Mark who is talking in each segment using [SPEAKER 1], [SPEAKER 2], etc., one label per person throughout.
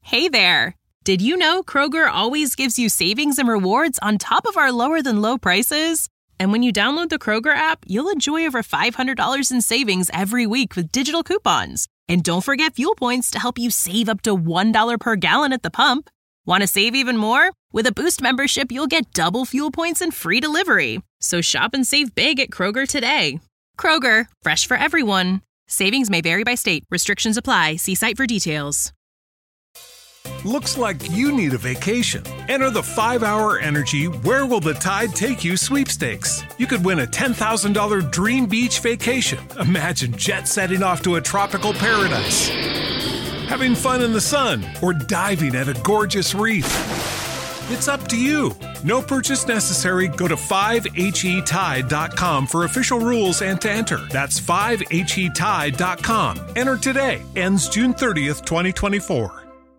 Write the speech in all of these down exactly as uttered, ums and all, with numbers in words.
[SPEAKER 1] Hey there! Did you know Kroger always gives you savings and rewards on top of our lower-than-low prices? And when you download the Kroger app, you'll enjoy over five hundred dollars in savings every week with digital coupons. And don't forget fuel points to help you save up to one dollar per gallon at the pump. Want to save even more? With a Boost membership, you'll get double fuel points and free delivery. So shop and save big at Kroger today. Kroger, fresh for everyone. Savings may vary by state. Restrictions apply. See site for details.
[SPEAKER 2] Looks like you need a vacation. Enter the five hour Energy Where Will the Tide Take You sweepstakes. You could win a ten thousand dollars dream beach vacation. Imagine jet setting off to a tropical paradise, having fun in the sun, or diving at a gorgeous reef. It's up to you. No purchase necessary. Go to five H E tide dot com for official rules and to enter. That's five H E tide dot com. Enter today. Ends June thirtieth, twenty twenty-four.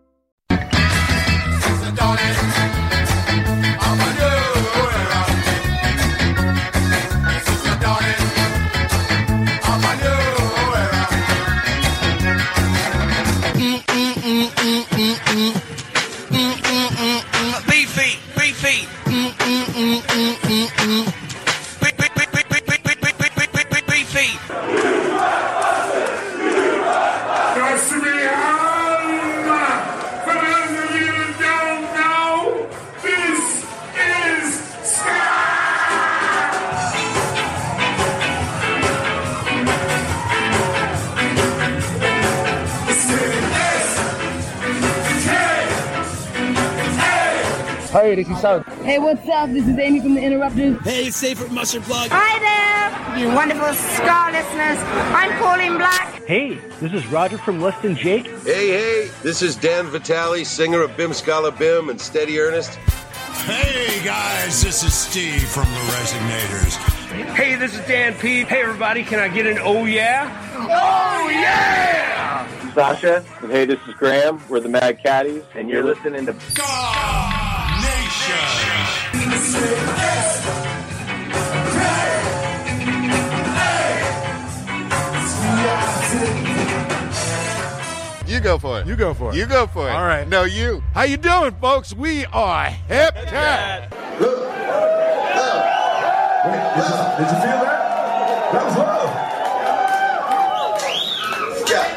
[SPEAKER 3] Hey, this is South.
[SPEAKER 4] Hey, what's up? This is Amy from The Interrupters.
[SPEAKER 3] Hey, it's Safe from Mustard Plug.
[SPEAKER 5] Hi there, you wonderful Scar listeners. I'm Pauline Black.
[SPEAKER 6] Hey, this is Roger from Less Than Jake.
[SPEAKER 7] Hey, hey, this is Dan Vitale, singer of Bim Scala Bim and Steady Ernest.
[SPEAKER 8] Hey, guys, this is Steve from The Resignators.
[SPEAKER 9] Hey, this is Dan P. Hey, everybody, can I get an oh yeah? Oh yeah!
[SPEAKER 10] Sasha, and hey, this is Graham. We're the Mad Caddies, and you're listening to
[SPEAKER 8] God Nation.
[SPEAKER 11] You go for it.
[SPEAKER 12] You go for it.
[SPEAKER 11] You go for it.
[SPEAKER 12] All right.
[SPEAKER 11] No, you.
[SPEAKER 12] How you doing, folks? We are Hip Cat.
[SPEAKER 13] Look. Love. Wait, did you, did you feel that? That was love. Yeah.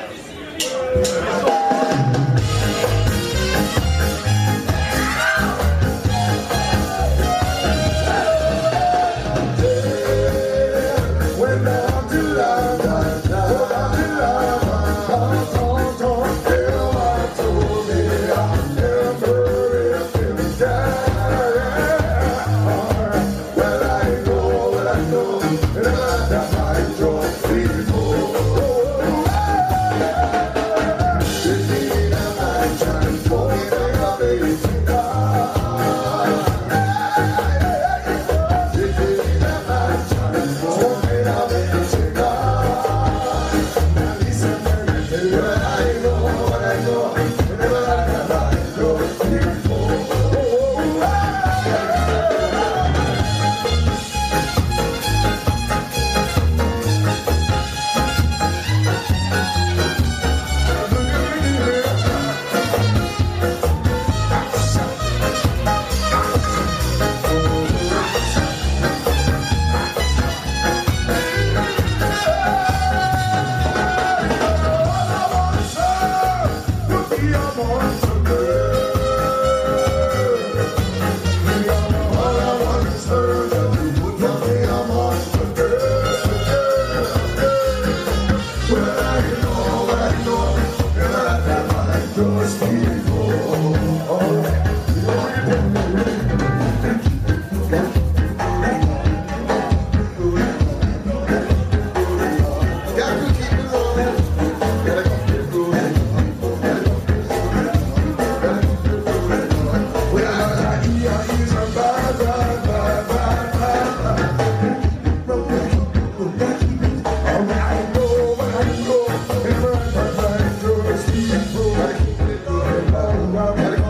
[SPEAKER 13] Well,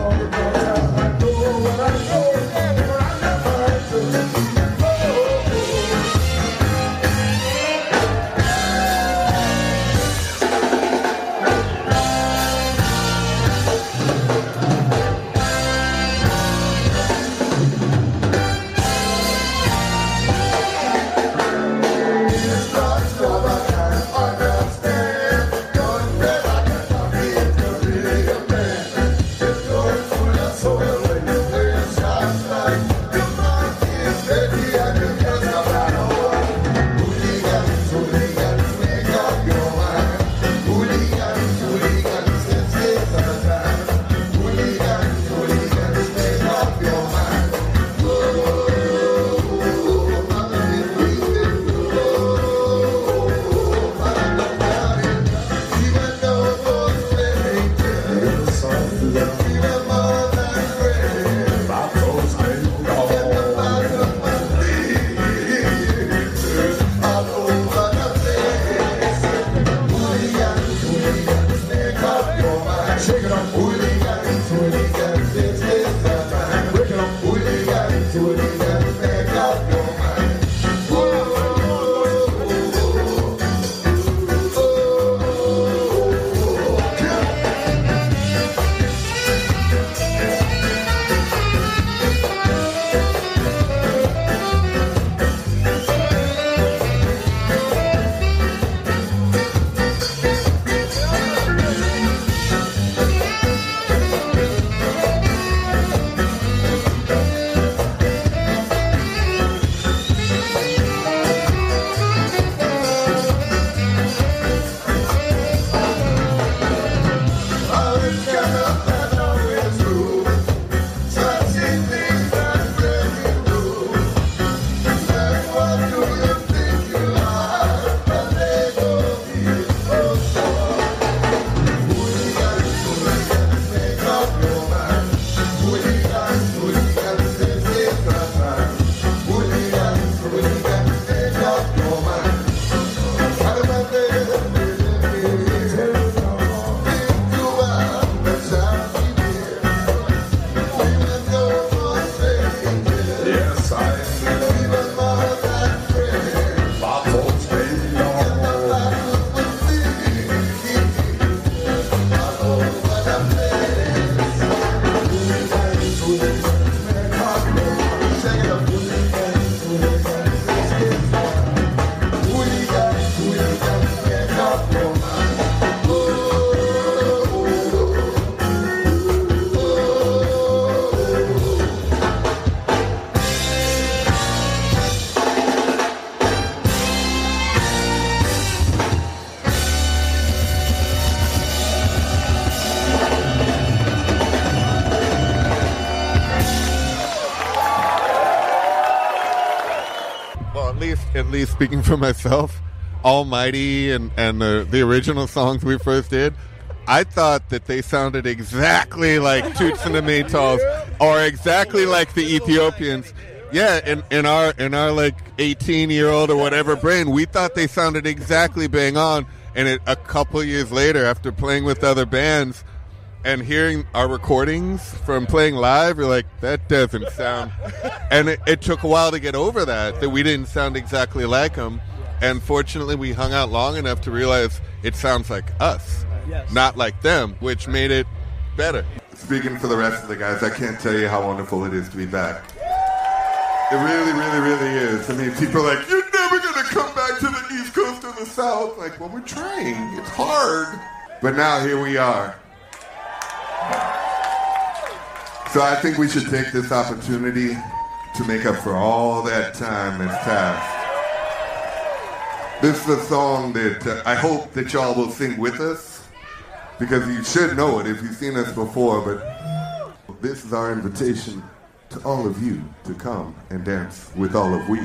[SPEAKER 12] At least speaking for myself, Almighty and, and the, the original songs we first did, I thought that they sounded exactly like Toots and the Maytals or exactly like the Ethiopians. Yeah, in, in our in our like eighteen-year-old or whatever brain, we thought they sounded exactly bang on. And it, a couple years later, after playing with other bands and hearing our recordings from playing live, you're like, that doesn't sound... And it, it took a while to get over that, that we didn't sound exactly like them. And fortunately, we hung out long enough to realize it sounds like us, yes. Not like them, which made it better.
[SPEAKER 14] Speaking for the rest of the guys, I can't tell you how wonderful it is to be back. It really, really, really is. I mean, people are like, you're never going to come back to the East Coast or the South. Like, well, we're trying. It's hard. But now here we are. So I think we should take this opportunity to make up for all that time that's passed. This is a song that uh, I hope that y'all will sing with us, because you should know it if you've seen us before, but this is our invitation to all of you to come and dance with all of we.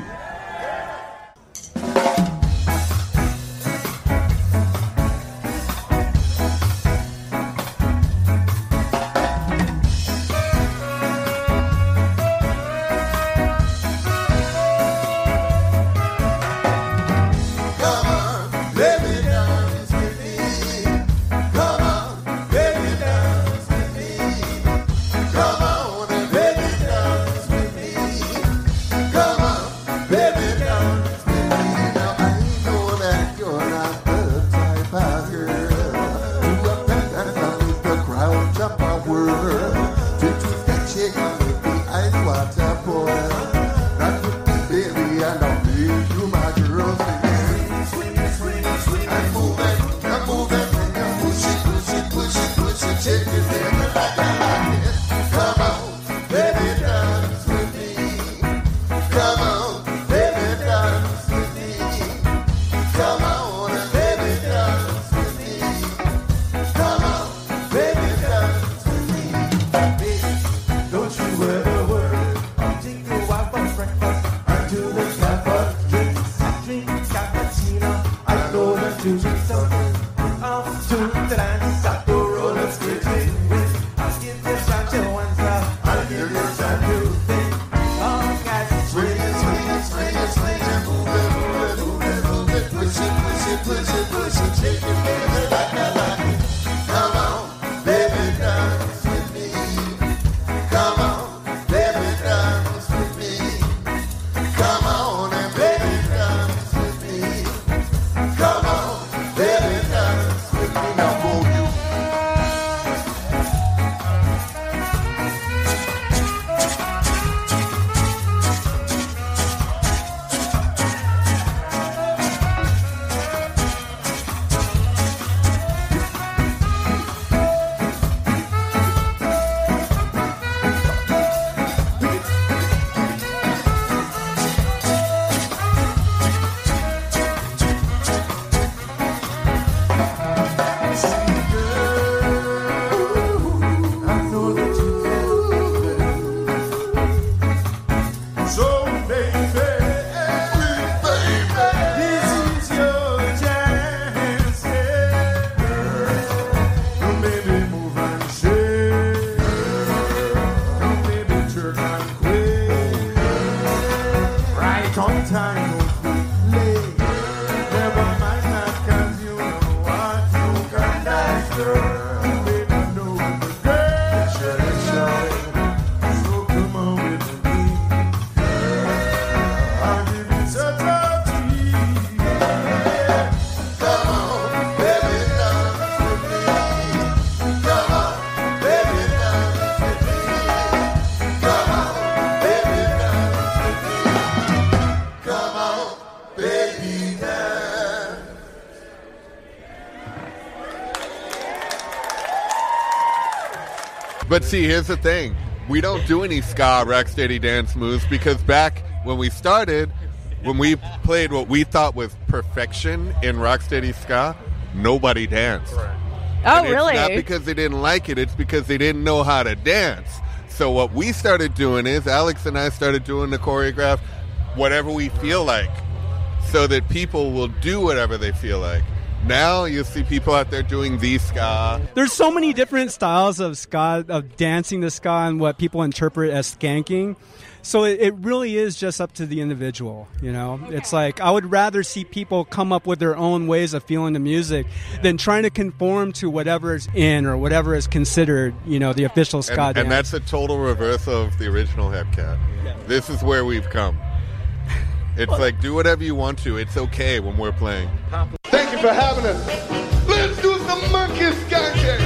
[SPEAKER 15] To something, off to the dance, stop the roller skating with
[SPEAKER 13] time was late. Never mind that, cause you know what you can dance, girl. Baby, I know the girl, sure is showing. So come on with me, girl. I'll give you such a treat. Yeah. Come on, baby, dance with me. Come on, baby, dance with me. Come on, baby, dance with me. Come on, baby, dance.
[SPEAKER 12] But see, here's the thing. We don't do any ska rocksteady dance moves because back when we started, when we played what we thought was perfection in rocksteady ska, nobody danced.
[SPEAKER 15] Oh,
[SPEAKER 12] And it's
[SPEAKER 15] really?
[SPEAKER 12] not because they didn't like it, it's because they didn't know how to dance. So what we started doing is, Alex and I started doing the choreograph whatever we feel like, so that people will do whatever they feel like. Now you see people out there doing the ska.
[SPEAKER 16] There's so many different styles of ska, of dancing the ska, and what people interpret as skanking. So it, it really is just up to the individual, you know? Okay. It's like, I would rather see people come up with their own ways of feeling the music than trying to conform to whatever is in or whatever is considered, you know, the official ska
[SPEAKER 12] and,
[SPEAKER 16] dance.
[SPEAKER 12] and that's a total reverse of the original Hepcat. Yeah. This is where we've come. It's like, do whatever you want to. It's okay when we're playing.
[SPEAKER 13] Thank you for having us. Let's do some monkey skanking.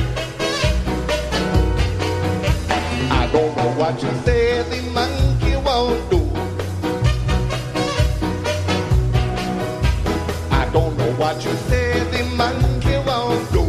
[SPEAKER 13] I don't know what you say the monkey won't do. I don't know what you say the monkey won't do.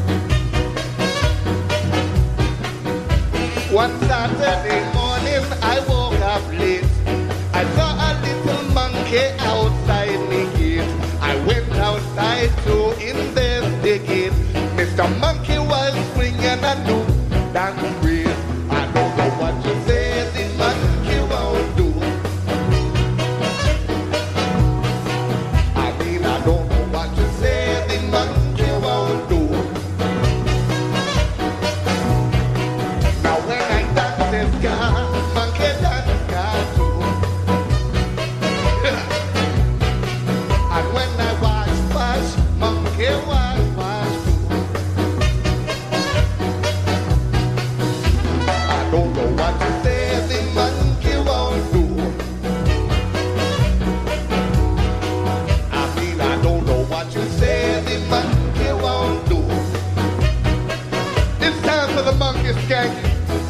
[SPEAKER 13] One Saturday morning I woke up late. I saw a little monkey outside the gate. I went outside to investigate. Mister Monkey was swinging a new dance breed. I don't know what you say the monkey won't do. I mean, I don't know what you say the monkey won't do. Now when I dance this guy, monkey dance guy too. And when I wash, wash, monkey wash, wash too. I don't know what to say the monkey won't do. I mean, I don't know what you say the monkey won't do. It's time for the monkey skanking.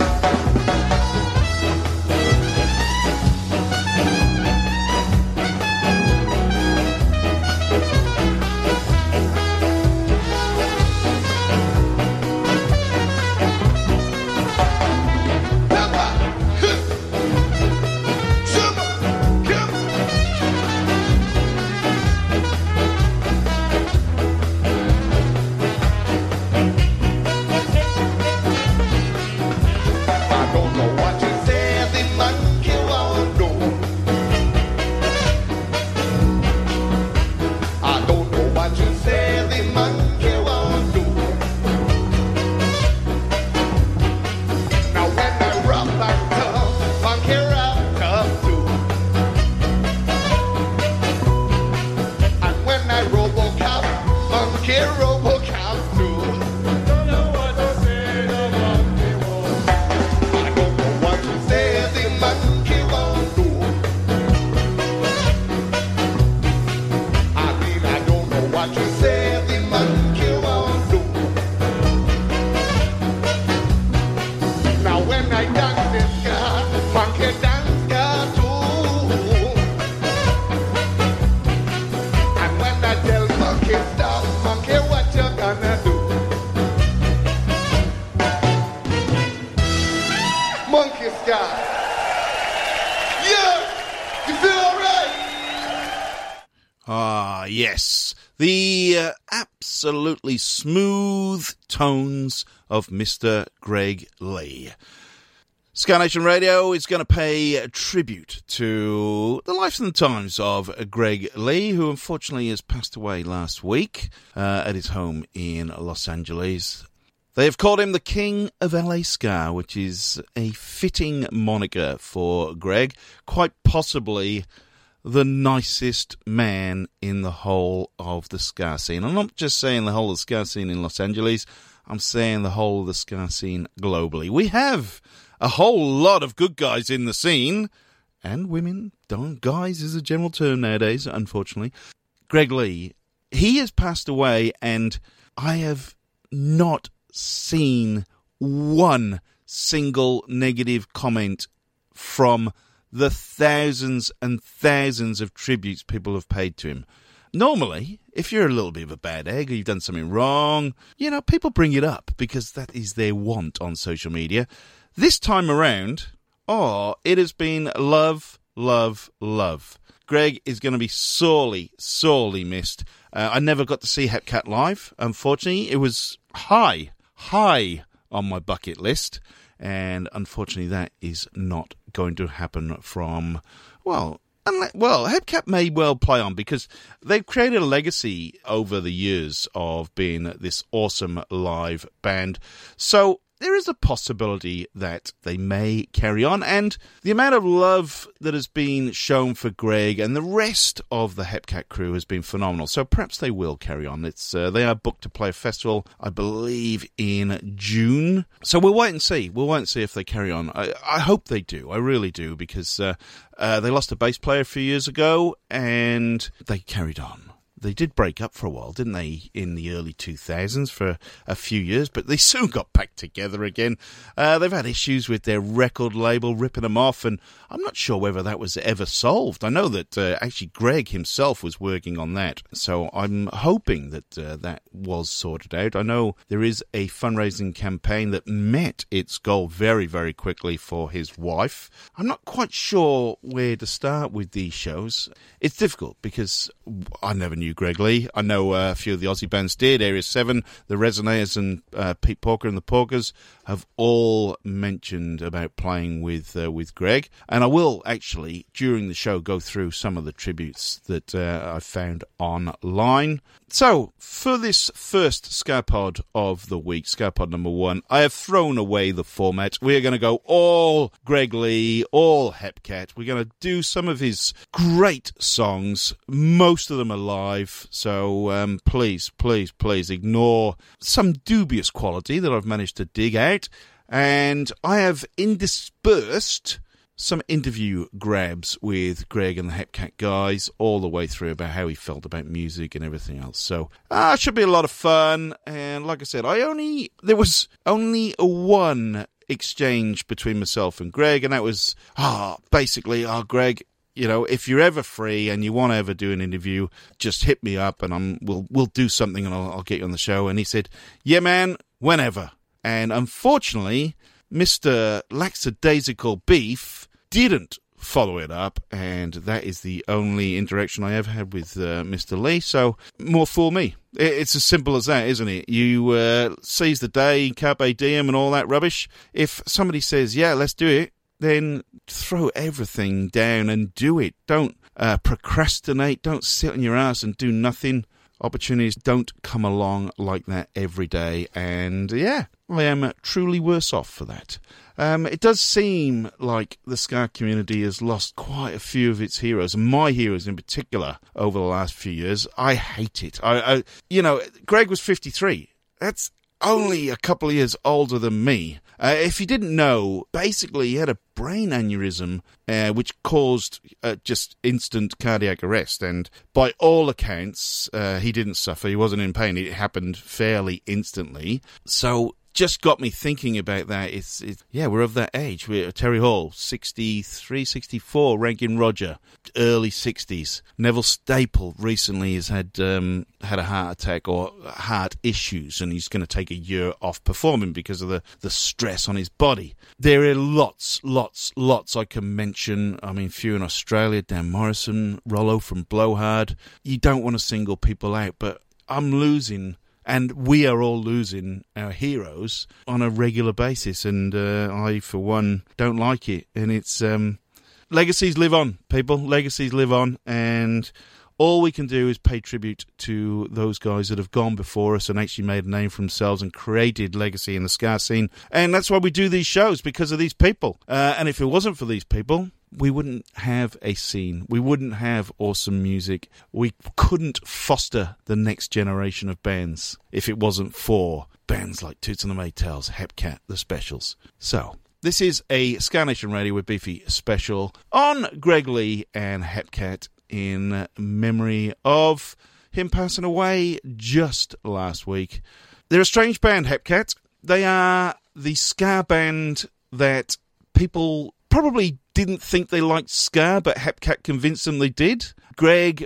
[SPEAKER 13] I don't know what you say the monkey won't do. I don't know what you say the monkey won't do. Now when I rock like tough, monkey rock tough too. And when I robo-cap, monkey robo-cap too. Don't know what to say the monkey won't do. I don't know what you say the monkey won't do. I mean, I don't know what you say the monkey won't do. Now when I dance this guy, monkey dance guy too. And when I tell monkey stop, monkey what you gonna do? Monkey sky. Yeah, you feel alright?
[SPEAKER 17] Ah, yes. The uh, absolutely smooth tones of Mister Greg Lee. Ska Nation Radio is going to pay tribute to the life and the times of Greg Lee, who unfortunately has passed away last week uh, at his home in Los Angeles. They have called him the King of L A Ska, which is a fitting moniker for Greg. Quite possibly the nicest man in the whole of the ska scene. I'm not just saying the whole of the ska scene in Los Angeles, I'm saying the whole of the ska scene globally. We have a whole lot of good guys in the scene, and women. Don't, guys is a general term nowadays, unfortunately. Greg Lee, he has passed away, and I have not seen one single negative comment from the thousands and thousands of tributes people have paid to him. Normally, if you're a little bit of a bad egg or you've done something wrong, you know, people bring it up because that is their want on social media. This time around, oh, it has been love, love, love. Greg is going to be sorely, sorely missed. Uh, I never got to see Hepcat live, unfortunately. It was high, high on my bucket list. And unfortunately, that is not going to happen from, well, unless, well, Hepcat may well play on because they've created a legacy over the years of being this awesome live band. So there is a possibility that they may carry on, and the amount of love that has been shown for Greg and the rest of the Hepcat crew has been phenomenal. So perhaps they will carry on. It's uh, they are booked to play a festival, I believe, in June. So we'll wait and see. We'll wait and see if they carry on. I, I hope they do. I really do, because uh, uh, they lost a bass player a few years ago, and they carried on. They did break up for a while, didn't they, in the early two thousands for a few years, but they soon got back together again. Uh, they've had issues with their record label ripping them off, and I'm not sure whether that was ever solved. I know that uh, actually Greg himself was working on that, so I'm hoping that uh, that was sorted out. I know there is a fundraising campaign that met its goal very, very quickly for his wife. I'm not quite sure where to start with these shows. It's difficult because I never knew Greg Lee. I know uh, a few of the Aussie bands did. Area seven, the Resonators, and uh, Pete Porker and the Porkers have all mentioned about playing with uh, with Greg. And I will actually, during the show, go through some of the tributes that uh, I found online. So, for this first Scapod of the week, Scapod number one, I have thrown away the format. We're going to go all Greg Lee, all Hepcat. We're going to do some of his great songs. Most of them are live, so um, please, please, please ignore some dubious quality that I've managed to dig out. And I have interspersed some interview grabs with Greg and the Hepcat guys all the way through about how he felt about music and everything else. So, ah, uh, should be a lot of fun. And like I said, I only, there was only one exchange between myself and Greg, and that was, ah, oh, basically, ah, oh, Greg, you know, if you're ever free and you want to ever do an interview, just hit me up and I'm, we'll, we'll do something and I'll, I'll get you on the show. And he said, yeah, man, whenever. And unfortunately, Mister Lackadaisical Beef didn't follow it up, and that is the only interaction I ever had with uh, Mister Lee, so more fool me. It's as simple as that, isn't it? You uh, seize the day, carpe diem and all that rubbish. If somebody says, yeah, let's do it, then throw everything down and do it. Don't uh, procrastinate, don't sit on your ass and do nothing. Opportunities don't come along like that every day, and yeah, I am truly worse off for that. Um, it does seem like the ska community has lost quite a few of its heroes, and my heroes in particular, over the last few years. I hate it. I, I you know, Greg was fifty-three. That's only a couple of years older than me. Uh, if you didn't know, basically he had a brain aneurysm uh, which caused uh, just instant cardiac arrest, and by all accounts uh, he didn't suffer, he wasn't in pain, it happened fairly instantly. So just got me thinking about that. It's, it's yeah, we're of that age. We're Terry Hall, sixty-three, sixty-four, Rankin Roger, early sixties. Neville Staple recently has had um, had a heart attack or heart issues, and he's going to take a year off performing because of the, the stress on his body. There are lots, lots, lots I can mention. I mean, few in Australia, Dan Morrison, Rollo from Blowhard. You don't want to single people out, but I'm losing... And we are all losing our heroes on a regular basis, and uh, I, for one, don't like it. And it's um, legacies live on, people. Legacies live on, and all we can do is pay tribute to those guys that have gone before us and actually made a name for themselves and created legacy in the ska scene. And that's why we do these shows, because of these people. Uh, and if it wasn't for these people, we wouldn't have a scene. We wouldn't have awesome music. We couldn't foster the next generation of bands if it wasn't for bands like Toots and the Maytals, Hepcat, The Specials. So, this is a Ska Nation Radio with Beefy special on Greg Lee and Hepcat in memory of him passing away just last week. They're a strange band, Hepcat. They are the ska band that people probably didn't think they liked ska, but Hepcat convinced them they did. Greg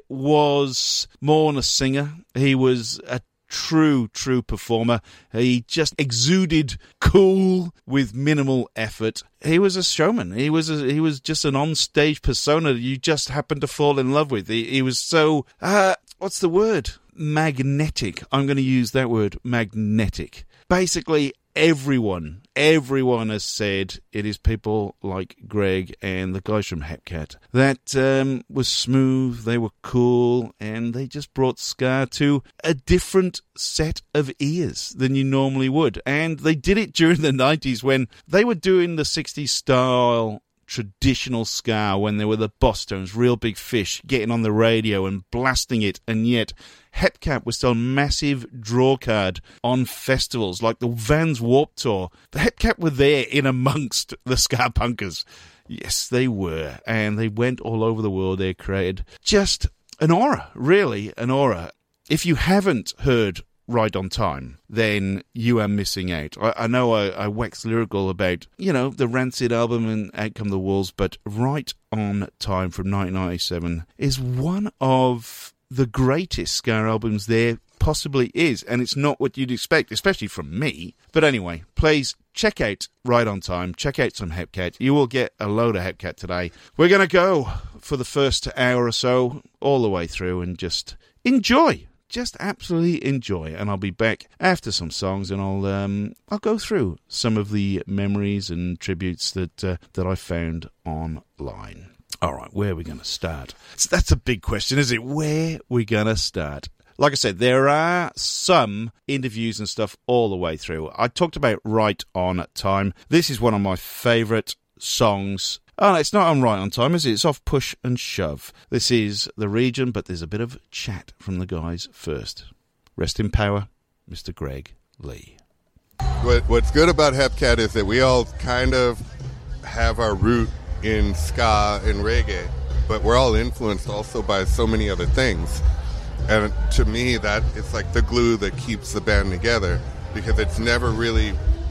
[SPEAKER 17] was more than a singer. He was a true, true performer. He just exuded cool with minimal effort. He was a showman. He was a, he was just an on-stage persona that you just happened to fall in love with. He, he was so, uh, what's the word? Magnetic. I'm going to use that word, magnetic. Basically, everyone, everyone has said it is people like Greg and the guys from Hepcat that um, was smooth, they were cool, and they just brought ska to a different set of ears than you normally would. And they did it during the nineties when they were doing the sixties style traditional ska, when there were the Bosstones, Real Big Fish, getting on the radio and blasting it, and yet Hepcat was still a massive draw card on festivals like the Vans Warped Tour. The Hepcat were there in amongst the ska punkers. Yes, they were, and they went all over the world. They created just an aura, really, an aura. If you haven't heard Right on Time, then you are missing out. I, I know I, I wax lyrical about, you know, the Rancid album and Out Come the Wolves, but Right on Time from nineteen ninety-seven is one of the greatest ska albums there possibly is, and it's not what you'd expect, especially from me. But anyway, please check out Right on Time, check out some Hepcat. You will get a load of Hepcat today. We're going to go for the first hour or so, all the way through, and just enjoy. Just absolutely enjoy, and I'll be back after some songs, and I'll um, I'll go through some of the memories and tributes that uh, that I found online. All right, where are we going to start? So that's a big question, isn't it? Where are we going to start? Like I said, there are some interviews and stuff all the way through. I talked about Right on Time. This is one of my favourite songs. Oh, no, it's not on Right on Time, is it? It's off Push and Shove. This is The Region, but there's a bit of chat from the guys first. Rest in power, Mister Greg Lee.
[SPEAKER 12] What, what's good about Hepcat is that we all kind of have our root in ska and reggae, but we're all influenced also by so many other things. And to me, that it's like the glue that keeps the band together, because it's never really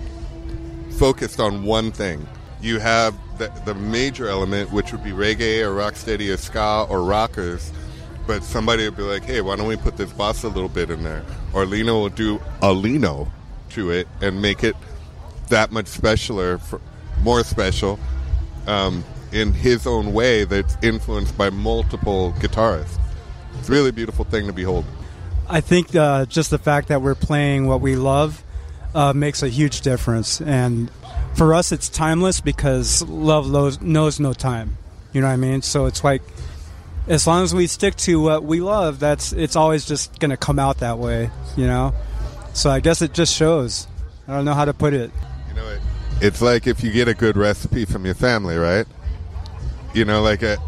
[SPEAKER 12] focused on one thing. You have the, the major element, which would be reggae or rocksteady or ska or rockers, but somebody would be like, hey, why don't we put this bossa a little bit in there? Or Lino will do a Lino to it and make it that much specialer, for, more special, um, in his own way that's influenced by multiple guitarists. It's a really beautiful thing to behold.
[SPEAKER 16] I think uh, just the fact that we're playing what we love uh, makes a huge difference, and for us, it's timeless because love knows, knows no time. You know what I mean? So it's like, as long as we stick to what we love, that's it's always just going to come out that way, you know? So I guess it just shows. I don't know how to put it.
[SPEAKER 12] You know, it, it's like if you get a good recipe from your family, right? You know, like a,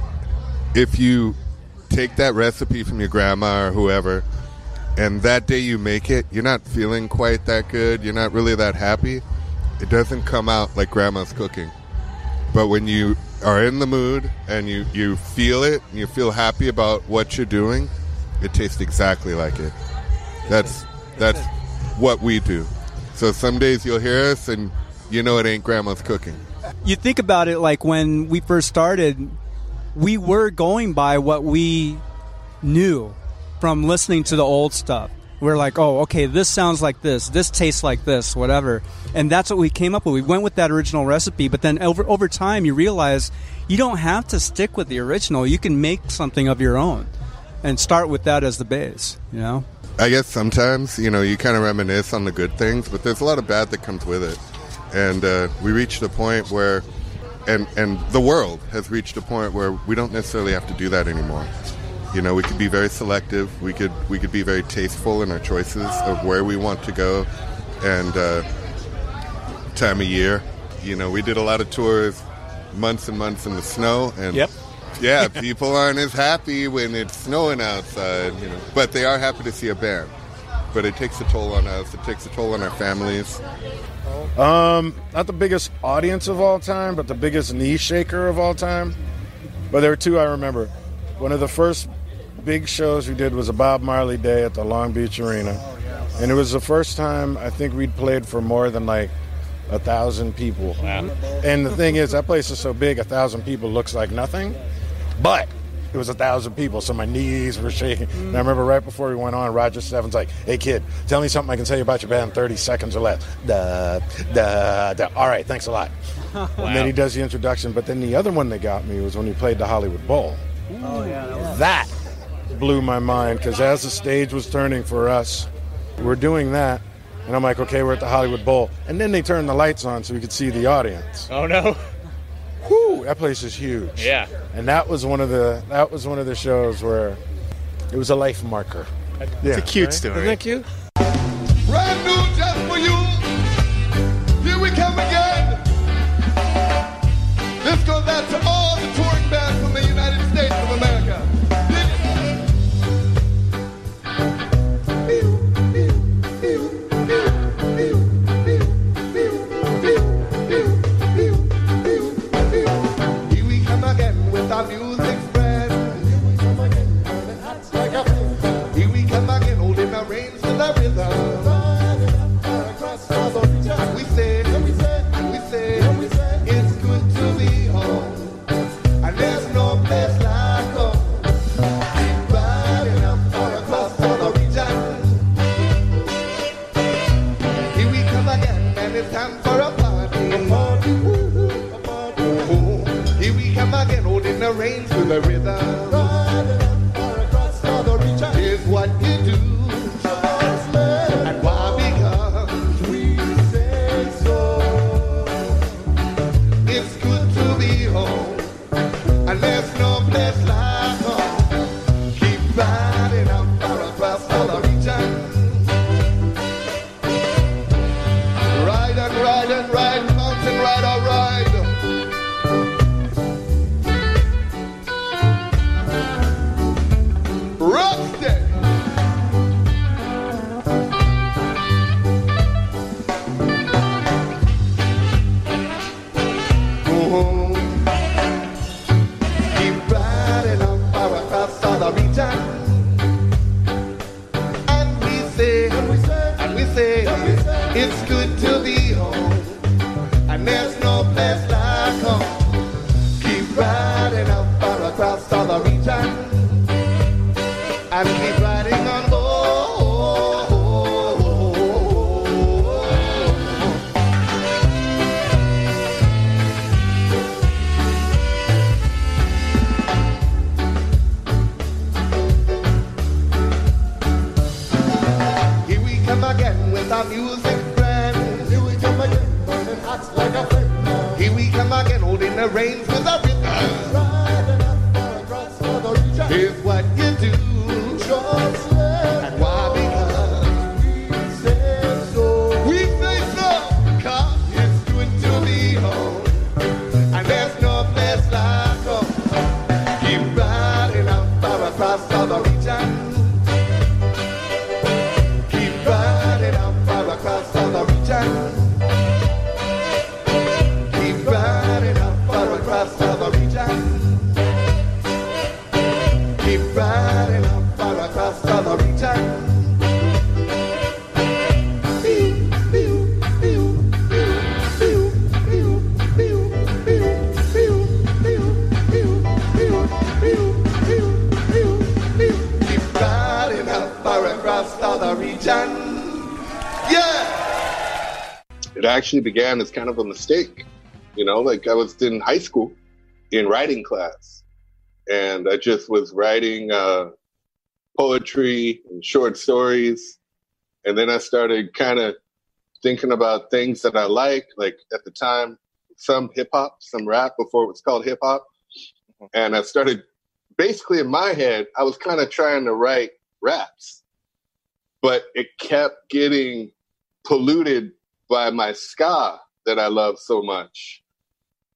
[SPEAKER 12] if you take that recipe from your grandma or whoever, and that day you make it, you're not feeling quite that good, you're not really that happy, it doesn't come out like grandma's cooking. But when you are in the mood and you, you feel it and you feel happy about what you're doing, it tastes exactly like it. That's that's what we do. So some days you'll hear us and you know it ain't grandma's cooking.
[SPEAKER 16] You think about it, like when we first started, we were going by what we knew from listening to the old stuff. We're like, oh, okay, this sounds like this, this tastes like this, whatever. And that's what we came up with. We went with that original recipe, but then over over time you realize you don't have to stick with the original. You can make something of your own and start with that as the base, you know?
[SPEAKER 12] I guess sometimes, you know, you kind of reminisce on the good things, but there's a lot of bad that comes with it. And uh, we reached a point where, and, and the world has reached a point where we don't necessarily have to do that anymore. You know, we could be very selective. We could we could be very tasteful in our choices of where we want to go and uh, time of year. You know, we did a lot of tours months and months in the snow, and
[SPEAKER 15] yep.
[SPEAKER 12] yeah, people aren't as happy when it's snowing outside, you know. But they are happy to see a band. But it takes a toll on us. It takes a toll on our families.
[SPEAKER 18] Um, not the biggest audience of all time, but the biggest knee shaker of all time. But there were two I remember. One of the first big shows we did was a Bob Marley Day at the Long Beach Arena. And it was the first time I think we'd played for more than like a thousand people.
[SPEAKER 15] Wow.
[SPEAKER 18] And the thing is, that place is so big, a thousand people looks like nothing. But it was a thousand people, so my knees were shaking. And I remember right before we went on, Roger Stephens like, "Hey kid, tell me something I can tell you about your band in thirty seconds or less." Duh, duh, duh. All right, thanks a lot. Wow. And then he does the introduction. But then the other one that got me was when he played the Hollywood Bowl.
[SPEAKER 15] Oh yeah, that, was-
[SPEAKER 18] that blew my mind, because as the stage was turning for us, we're doing that, and I'm like, okay, we're at the Hollywood Bowl. And then they turned the lights on so we could see the audience.
[SPEAKER 15] Oh no.
[SPEAKER 18] Whew, that place is huge.
[SPEAKER 15] Yeah.
[SPEAKER 18] And that was one of the that was one of the shows where it was a life marker.
[SPEAKER 15] It's
[SPEAKER 18] yeah,
[SPEAKER 15] a cute
[SPEAKER 18] right?
[SPEAKER 15] story.
[SPEAKER 18] Isn't that cute?
[SPEAKER 13] Brand new just for you. Here we come again. This goes out to all the touring bands from the United States of America. Here we come again with our music friends. Here we come again, burning hot like a flame. Here we come again, holding the reins to the rhythm. And we say, and we say, and we say, it's good to be home. And there's no place like home. Keep riding up all across all the region. Here we come again, and it's time for a party. A party, ooh, a party. Ooh. Here we come again, holding the reins to the rhythm. Riding up all across all the region. Here's what you do. And why? Because we say so. It's good to be home, and there's no place like home. Keep riding up all across all the region. Ride and ride and ride, mountain ride or ride. Rocksteady. Oh, keep riding up all across all the region. And we say, and we say, and we say, it's good to be home, and there's no place like home. Keep riding up all across all the region, and keep riding on. Oh, oh, oh, oh, oh, oh. Here we come again with our music friends. Here we come again, burning hot like a flame. Here we come again, holding the reins with our rhythm. Riding up all across all the region. Here's what you do. And why? Because we say so. We say so, 'cause it's good to be home, and there's no place like home. Keep riding up all across all the region. Keep riding up all across all the region. Keep riding up all across all the region. Keep riding up all across all the region. Keep riding up all across all the region. Yeah!
[SPEAKER 14] It actually began as kind of a mistake. You know, like I was in high school in writing class, and I just was writing uh, poetry and short stories. And then I started kind of thinking about things that I like, like at the time, some hip hop, some rap before it was called hip hop. And I started, basically in my head, I was kind of trying to write raps, but it kept getting polluted by my ska that I love so much.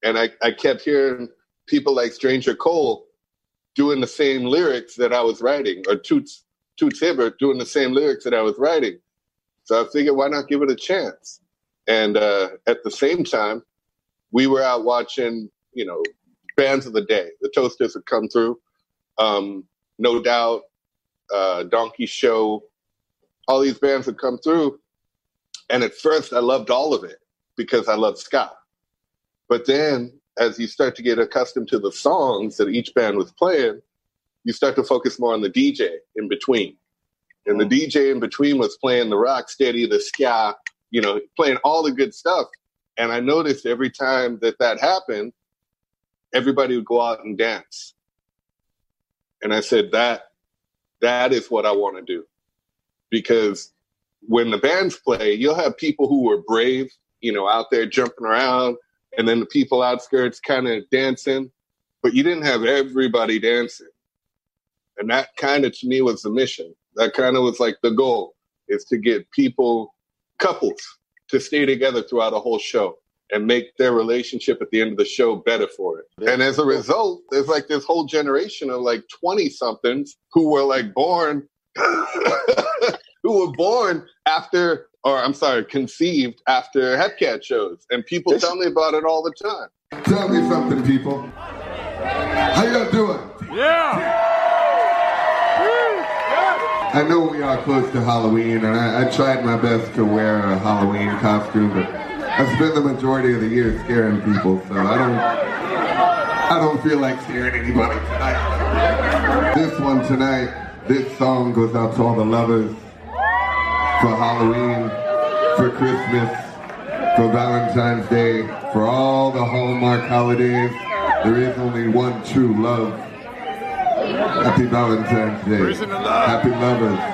[SPEAKER 14] And I, I kept hearing people like Stranger Cole doing the same lyrics that I was writing, or Toots, Toots Hibbert doing the same lyrics that I was writing. So I figured, why not give it a chance? And uh, at the same time, we were out watching, you know, bands of the day. The Toasters would come through. Um, No Doubt, uh, Donkey Show, all these bands would come through. And at first, I loved all of it because I loved ska. But then, as you start to get accustomed to the songs that each band was playing, you start to focus more on the D J in between. And the D J in between was playing the rock steady, the ska, you know, playing all the good stuff. And I noticed every time that that happened, everybody would go out and dance. And I said, that, that is what I want to do. Because when the bands play, you'll have people who were brave, you know, out there jumping around, and then the people outskirts kind of dancing, but you didn't have everybody dancing. And that kind of, to me, was the mission. That kind of was like the goal, is to get people, couples, to stay together throughout a whole show and make their relationship at the end of the show better for it. And as a result, there's like this whole generation of like twenty-somethings who were like born, who were born after, or I'm sorry, conceived after Hepcat shows. And people this, tell me about it all the time.
[SPEAKER 13] Tell me something, people. How y'all doing?
[SPEAKER 9] Yeah!
[SPEAKER 13] I know we are close to Halloween, and I, I tried my best to wear a Halloween costume, but I spend the majority of the year scaring people, so I don't I don't feel like scaring anybody tonight. This one tonight, this song goes out to all the lovers for Halloween, for Christmas, for Valentine's Day, for all the Hallmark holidays. There is only one true love. Happy Valentine's Day. Happy lovers.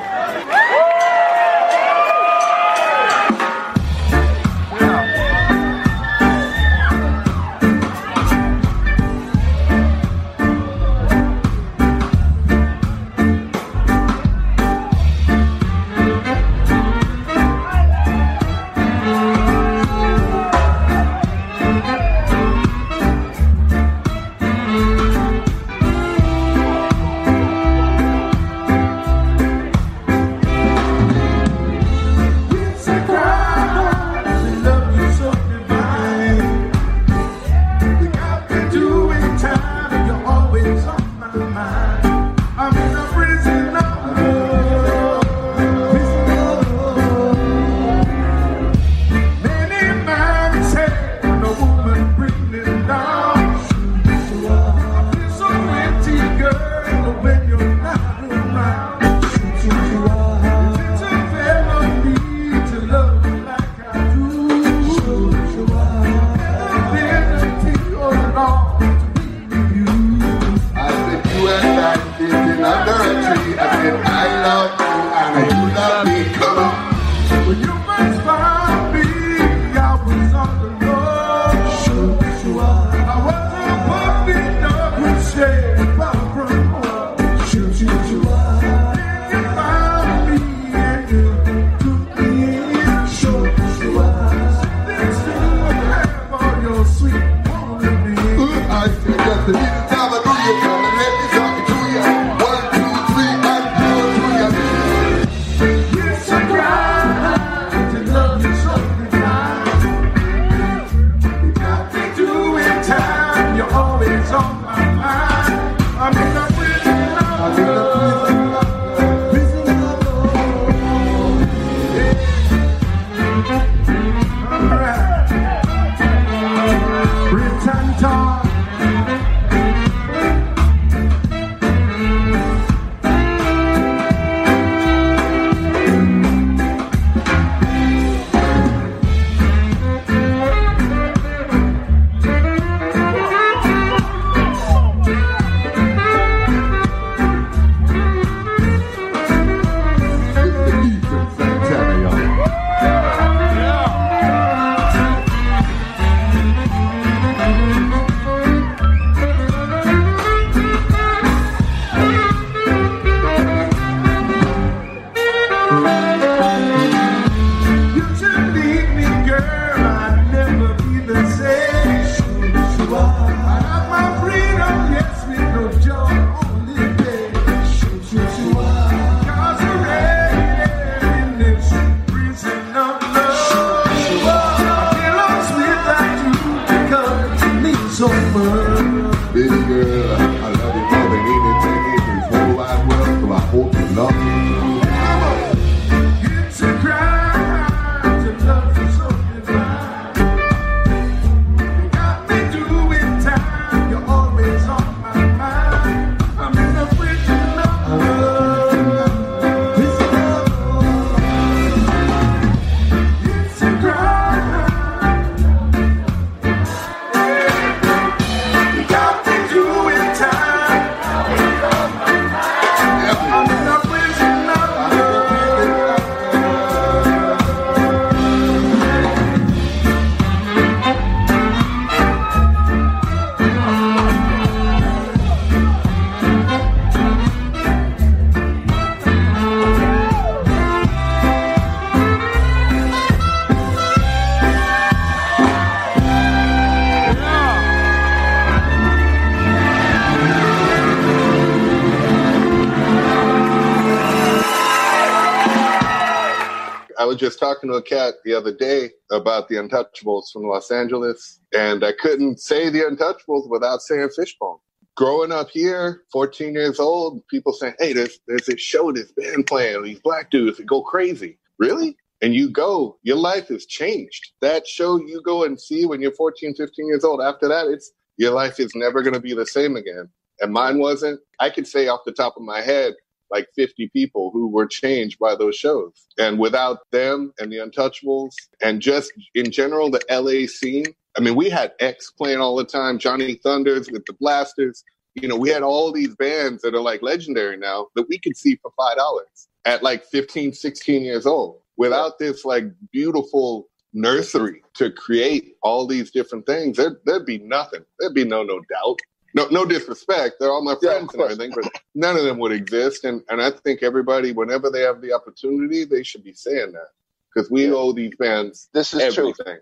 [SPEAKER 14] I was just talking to a cat the other day about the Untouchables from Los Angeles, and I couldn't say the Untouchables without saying Fishbone. Growing up here, fourteen years old, people saying, hey, there's, there's this show, this band playing, these black dudes that go crazy. Really? And you go, your life has changed. That show you go and see when you're fourteen, fifteen years old, after that, it's your life is never going to be the same again. And mine wasn't. I could say off the top of my head, like fifty people who were changed by those shows. And without them and the Untouchables and just in general, the L A scene, I mean, we had X playing all the time, Johnny Thunders with the Blasters. You know, we had all these bands that are like legendary now that we could see for five dollars at like fifteen, sixteen years old. Without this like beautiful nursery to create all these different things, there, there'd be nothing. There'd be no, no doubt. No, no disrespect. They're all my friends yeah, and everything, but none of them would exist. And and I think everybody, whenever they have the opportunity, they should be saying that because we yeah. owe these bands
[SPEAKER 10] this is
[SPEAKER 14] everything.
[SPEAKER 10] True.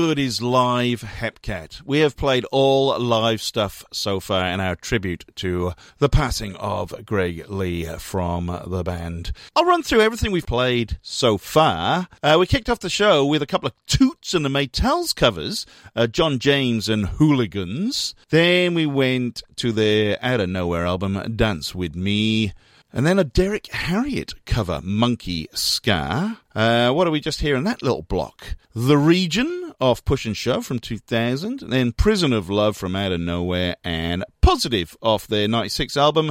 [SPEAKER 17] good is live Hepcat? We have played all live stuff so far in our tribute to the passing of Greg Lee from the band. I'll run through everything we've played so far. Uh, we kicked off the show with a couple of Toots and the Maytals covers, uh, John James and Hooligans. Then we went to their Out of Nowhere album, Dance With Me. And then a Derek Harriott cover, Monkey Ska. Uh, what are we just hearing in that little block? The Region off Push and Shove from two thousand. And then Prison of Love from Out of Nowhere. And Positive off their ninety-six album,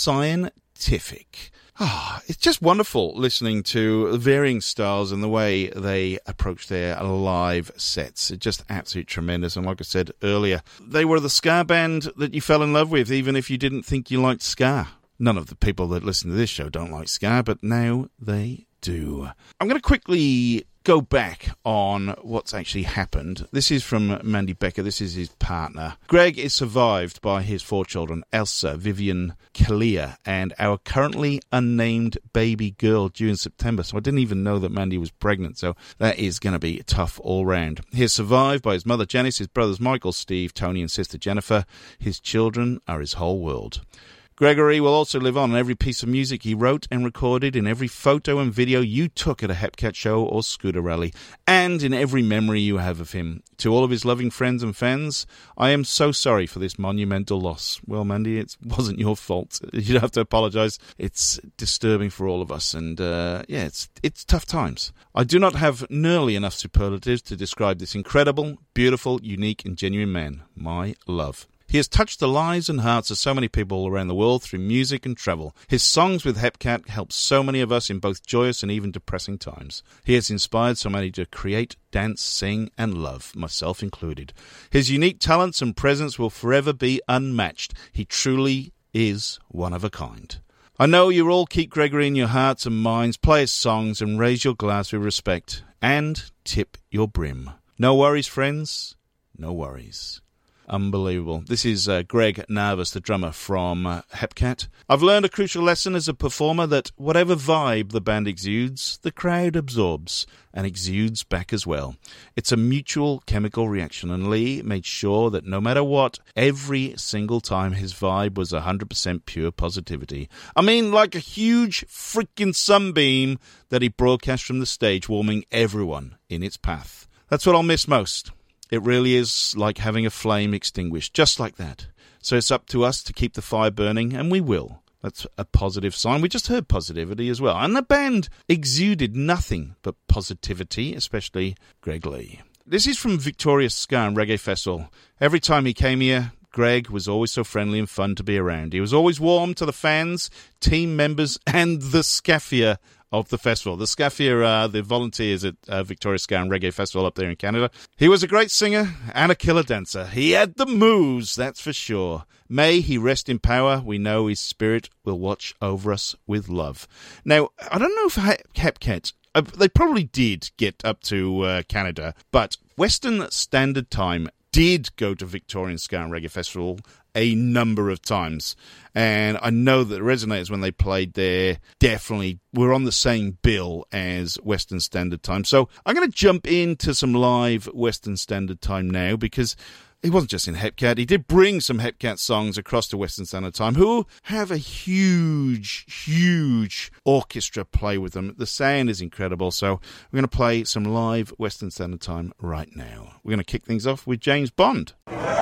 [SPEAKER 17] Scientific. Ah, oh, it's just wonderful listening to the varying styles and the way they approach their live sets. It's just absolutely tremendous. And like I said earlier, they were the ska band that you fell in love with, even if you didn't think you liked ska. None of the people that listen to this show don't like ska, but now they do. I'm going to quickly go back on what's actually happened. This is from Mandy Becker. This is his partner. Greg is survived by his four children, Elsa, Vivian, Kalia, and our currently unnamed baby girl due in September. So I didn't even know that Mandy was pregnant, so that is going to be tough all round. He is survived by his mother Janice, his brothers Michael, Steve, Tony, and sister Jennifer. His children are his whole world. Gregory will also live on in every piece of music he wrote and recorded, in every photo and video you took at a Hepcat show or scooter rally, and in every memory you have of him. To all of his loving friends and fans, I am so sorry for this monumental loss. Well, Mandy, it wasn't your fault. You don't have to apologise. It's disturbing for all of us, and uh, yeah, it's it's tough times. I do not have nearly enough superlatives to describe this incredible, beautiful, unique, and genuine man. My love. He has touched the lives and hearts of so many people around the world through music and travel. His songs with Hepcat helped so many of us in both joyous and even depressing times. He has inspired so many to create, dance, sing, and love, myself included. His unique talents and presence will forever be unmatched. He truly is one of a kind. I know you all keep Gregory in your hearts and minds, play his songs, and raise your glass with respect, and tip your brim. No worries, friends. No worries. Unbelievable. This is uh, Greg Narvis, the drummer from uh, Hepcat. I've learned a crucial lesson as a performer that whatever vibe the band exudes, the crowd absorbs and exudes back as well. It's a mutual chemical reaction, and Lee made sure that no matter what, every single time his vibe was one hundred percent pure positivity. I mean, like a huge freaking sunbeam that he broadcast from the stage, warming everyone in its path. That's what I'll miss most. It really is like having a flame extinguished, just like that. So it's up to us to keep the fire burning, and we will. That's a positive sign. We just heard positivity as well. And the band exuded nothing but positivity, especially Greg Lee. This is from Victoria Ska and Reggae Festival. Every time he came here, Greg was always so friendly and fun to be around. He was always warm to the fans, team members, and the Scafia of the festival. The Scafia are the volunteers at uh, Victoria Ska and Reggae Festival up there in Canada. He was a great singer and a killer dancer. He had the moves, that's for sure. May he rest in power. We know his spirit will watch over us with love. Now, I don't know if Hepcat, uh, they probably did get up to uh, Canada, but Western Standard Time did go to Victorian Ska and Reggae Festival a number of times. And I know that the Resonators, when they played there, definitely were on the same bill as Western Standard Time. So I'm going to jump into some live Western Standard Time now, because he wasn't just in Hepcat. He did bring some Hepcat songs across to Western Standard Time, who have a huge, huge orchestra play with them. The sound is incredible. So we're going to play some live Western Standard Time right now. We're going to kick things off with James Bond.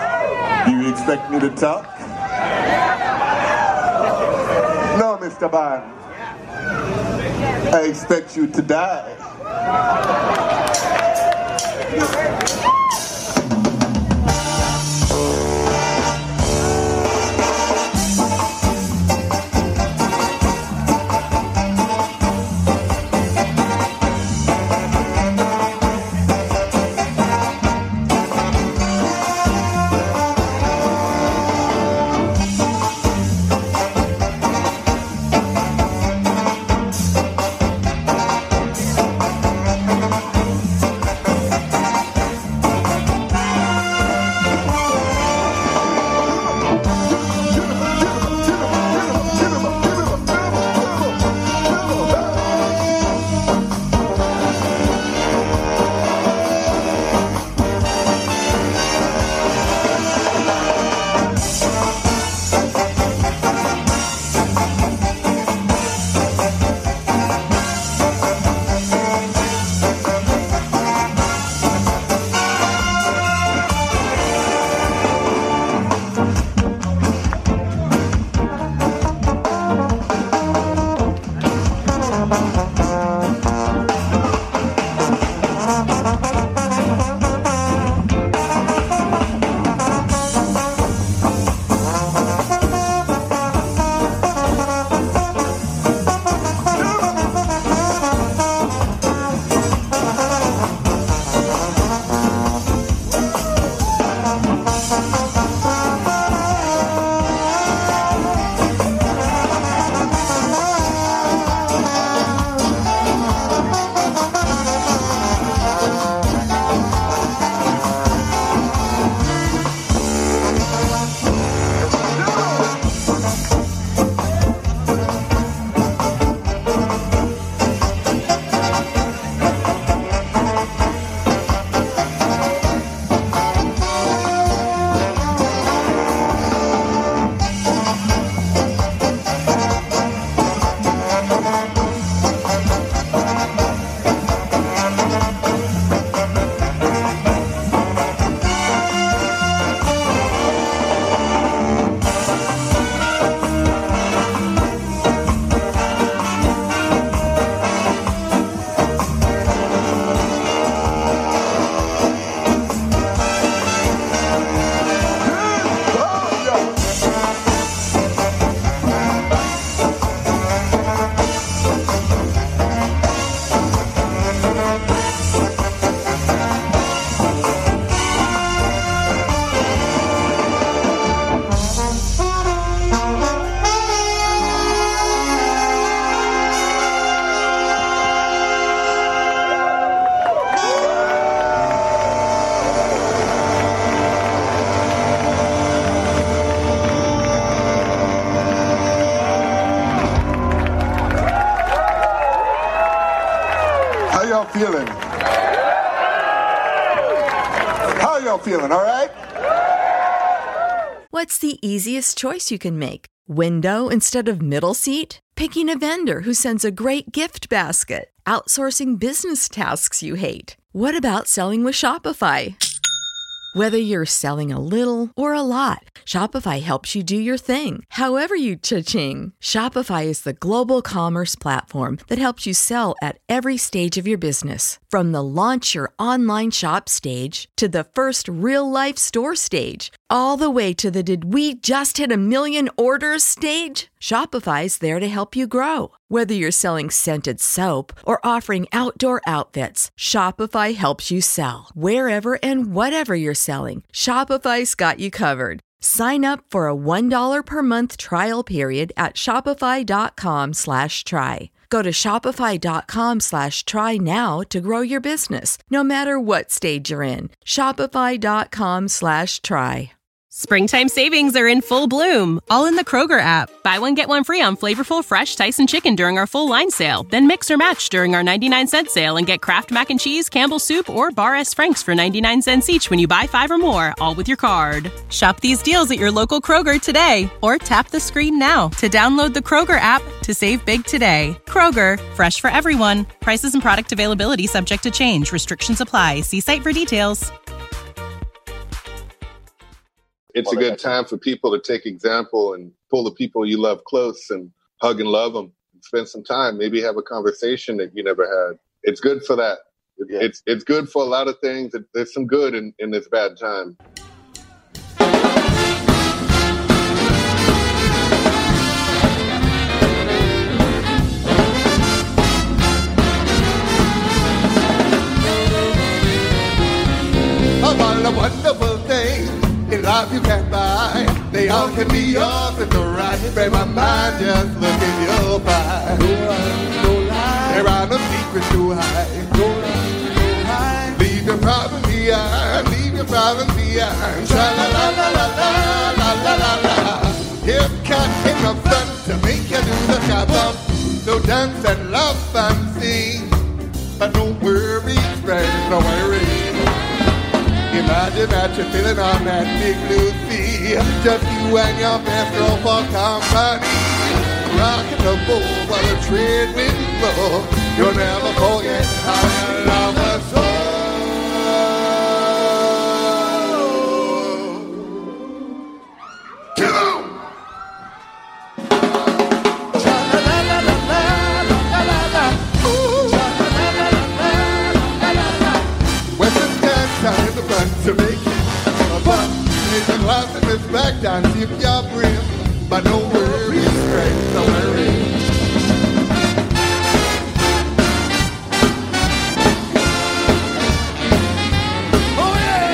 [SPEAKER 15] Do you expect me to talk? No, Mister Bond. I expect you to die. feeling? How y'all feeling, all right?
[SPEAKER 19] What's the easiest choice you can make? Window instead of middle seat? Picking a vendor who sends a great gift basket? Outsourcing business tasks you hate? What about selling with Shopify? Whether you're selling a little or a lot, Shopify helps you do your thing, however you cha-ching. Shopify is the global commerce platform that helps you sell at every stage of your business. From the launch your online shop stage to the first real-life store stage, all the way to the did we just hit a million orders stage. Shopify's there to help you grow. Whether you're selling scented soap or offering outdoor outfits, Shopify helps you sell. Wherever and whatever you're selling, Shopify's got you covered. Sign up for a one dollar per month trial period at shopify.com slash try. Go to shopify.com slash try now to grow your business, no matter what stage you're in. Shopify.com slash try.
[SPEAKER 1] Springtime savings are in full bloom, all in the Kroger app. Buy one, get one free on flavorful, fresh Tyson chicken during our full line sale. Then mix or match during our ninety-nine cent sale and get Kraft Mac and Cheese, Campbell's Soup, or Bar S. Frank's for ninety-nine cents each when you buy five or more, all with your card. Shop these deals at your local Kroger today, or tap the screen now to download the Kroger app to save big today. Kroger, fresh for everyone. Prices and product availability subject to change. Restrictions apply. See site for details.
[SPEAKER 7] It's a good time for people to take example and pull the people you love close and hug and love them. Spend some time, maybe have a conversation that you never had. It's good for that. It, yeah. It's it's good for a lot of things. There's some good in, in this bad time.
[SPEAKER 13] What a wonderful thing. In life you can't buy. They all can be yours if the right frame of mind. Just look in your eyes. No lie, no lie. There are no secrets to hide. No lie, no lie. Leave your problems behind. Leave your problems behind. Tra la la la la la la la la la. Here comes in the front to make you do the job. So dance and laugh and sing. But don't worry, spread no worry. Imagine that you're feeling on that big blue sea. Just you and your best girl for company. Rocking the boat while the trade winds blow. You'll never forget how you love us so. Kill 'em! To make it, but take a glass of this back down, dip your brim, but don't worry, straight, don't worry. Oh yeah!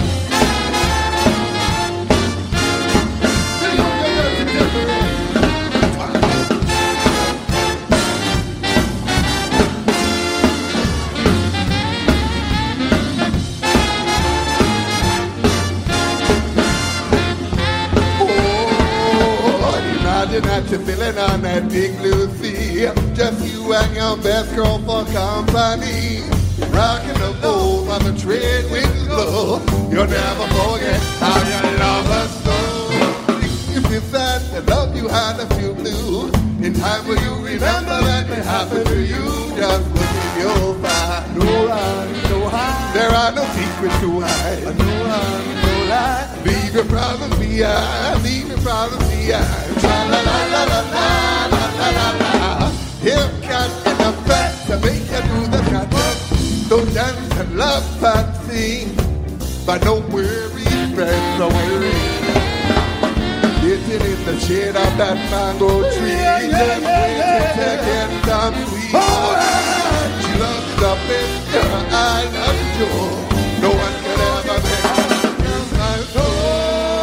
[SPEAKER 13] That you're feeling on that big blue sea. Just you and your best girl for company. Rocking the boat while the trade winds blow. You'll never forget how you love us so. If it's sad the love you had a few blue, in time will you remember that it happened to you? Just look in your eye. No lie, no hide. There are no secrets to hide. No lie, no lie. Leave your problems behind. Leave your problems behind. Tra la la la la la la la la la. Here comes in the back to make you do the cut. So dance and laugh and sing, but don't worry, friends, don't worry. Sitting in the shade of that mango tree, yeah, yeah, just waiting yeah, yeah, to get some sweet water. She loves the best, yeah, I love you. No one could ever make you smile so.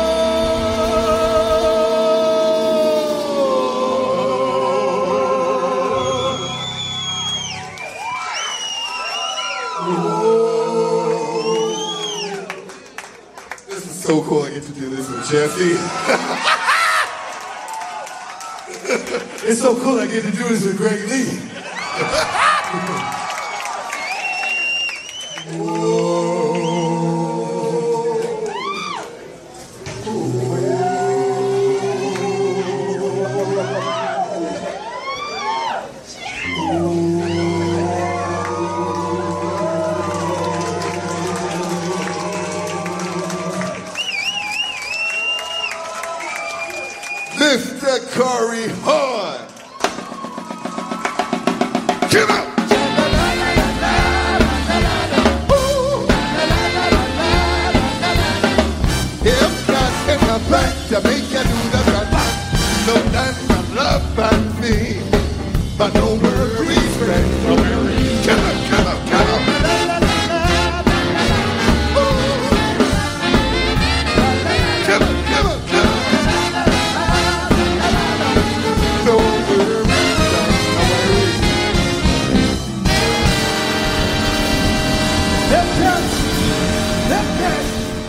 [SPEAKER 13] So cool I get to do this with Jesse. It's so cool I get to do this with Greg Lee. Mister Corey Horn. Come on. Hepcat in the back to make you do the run. No time of love and me, but no worries, friend. No worries. Come on, come on, come on. Come on, come on, come on. No worries, no worries. Hepcat, Hepcat.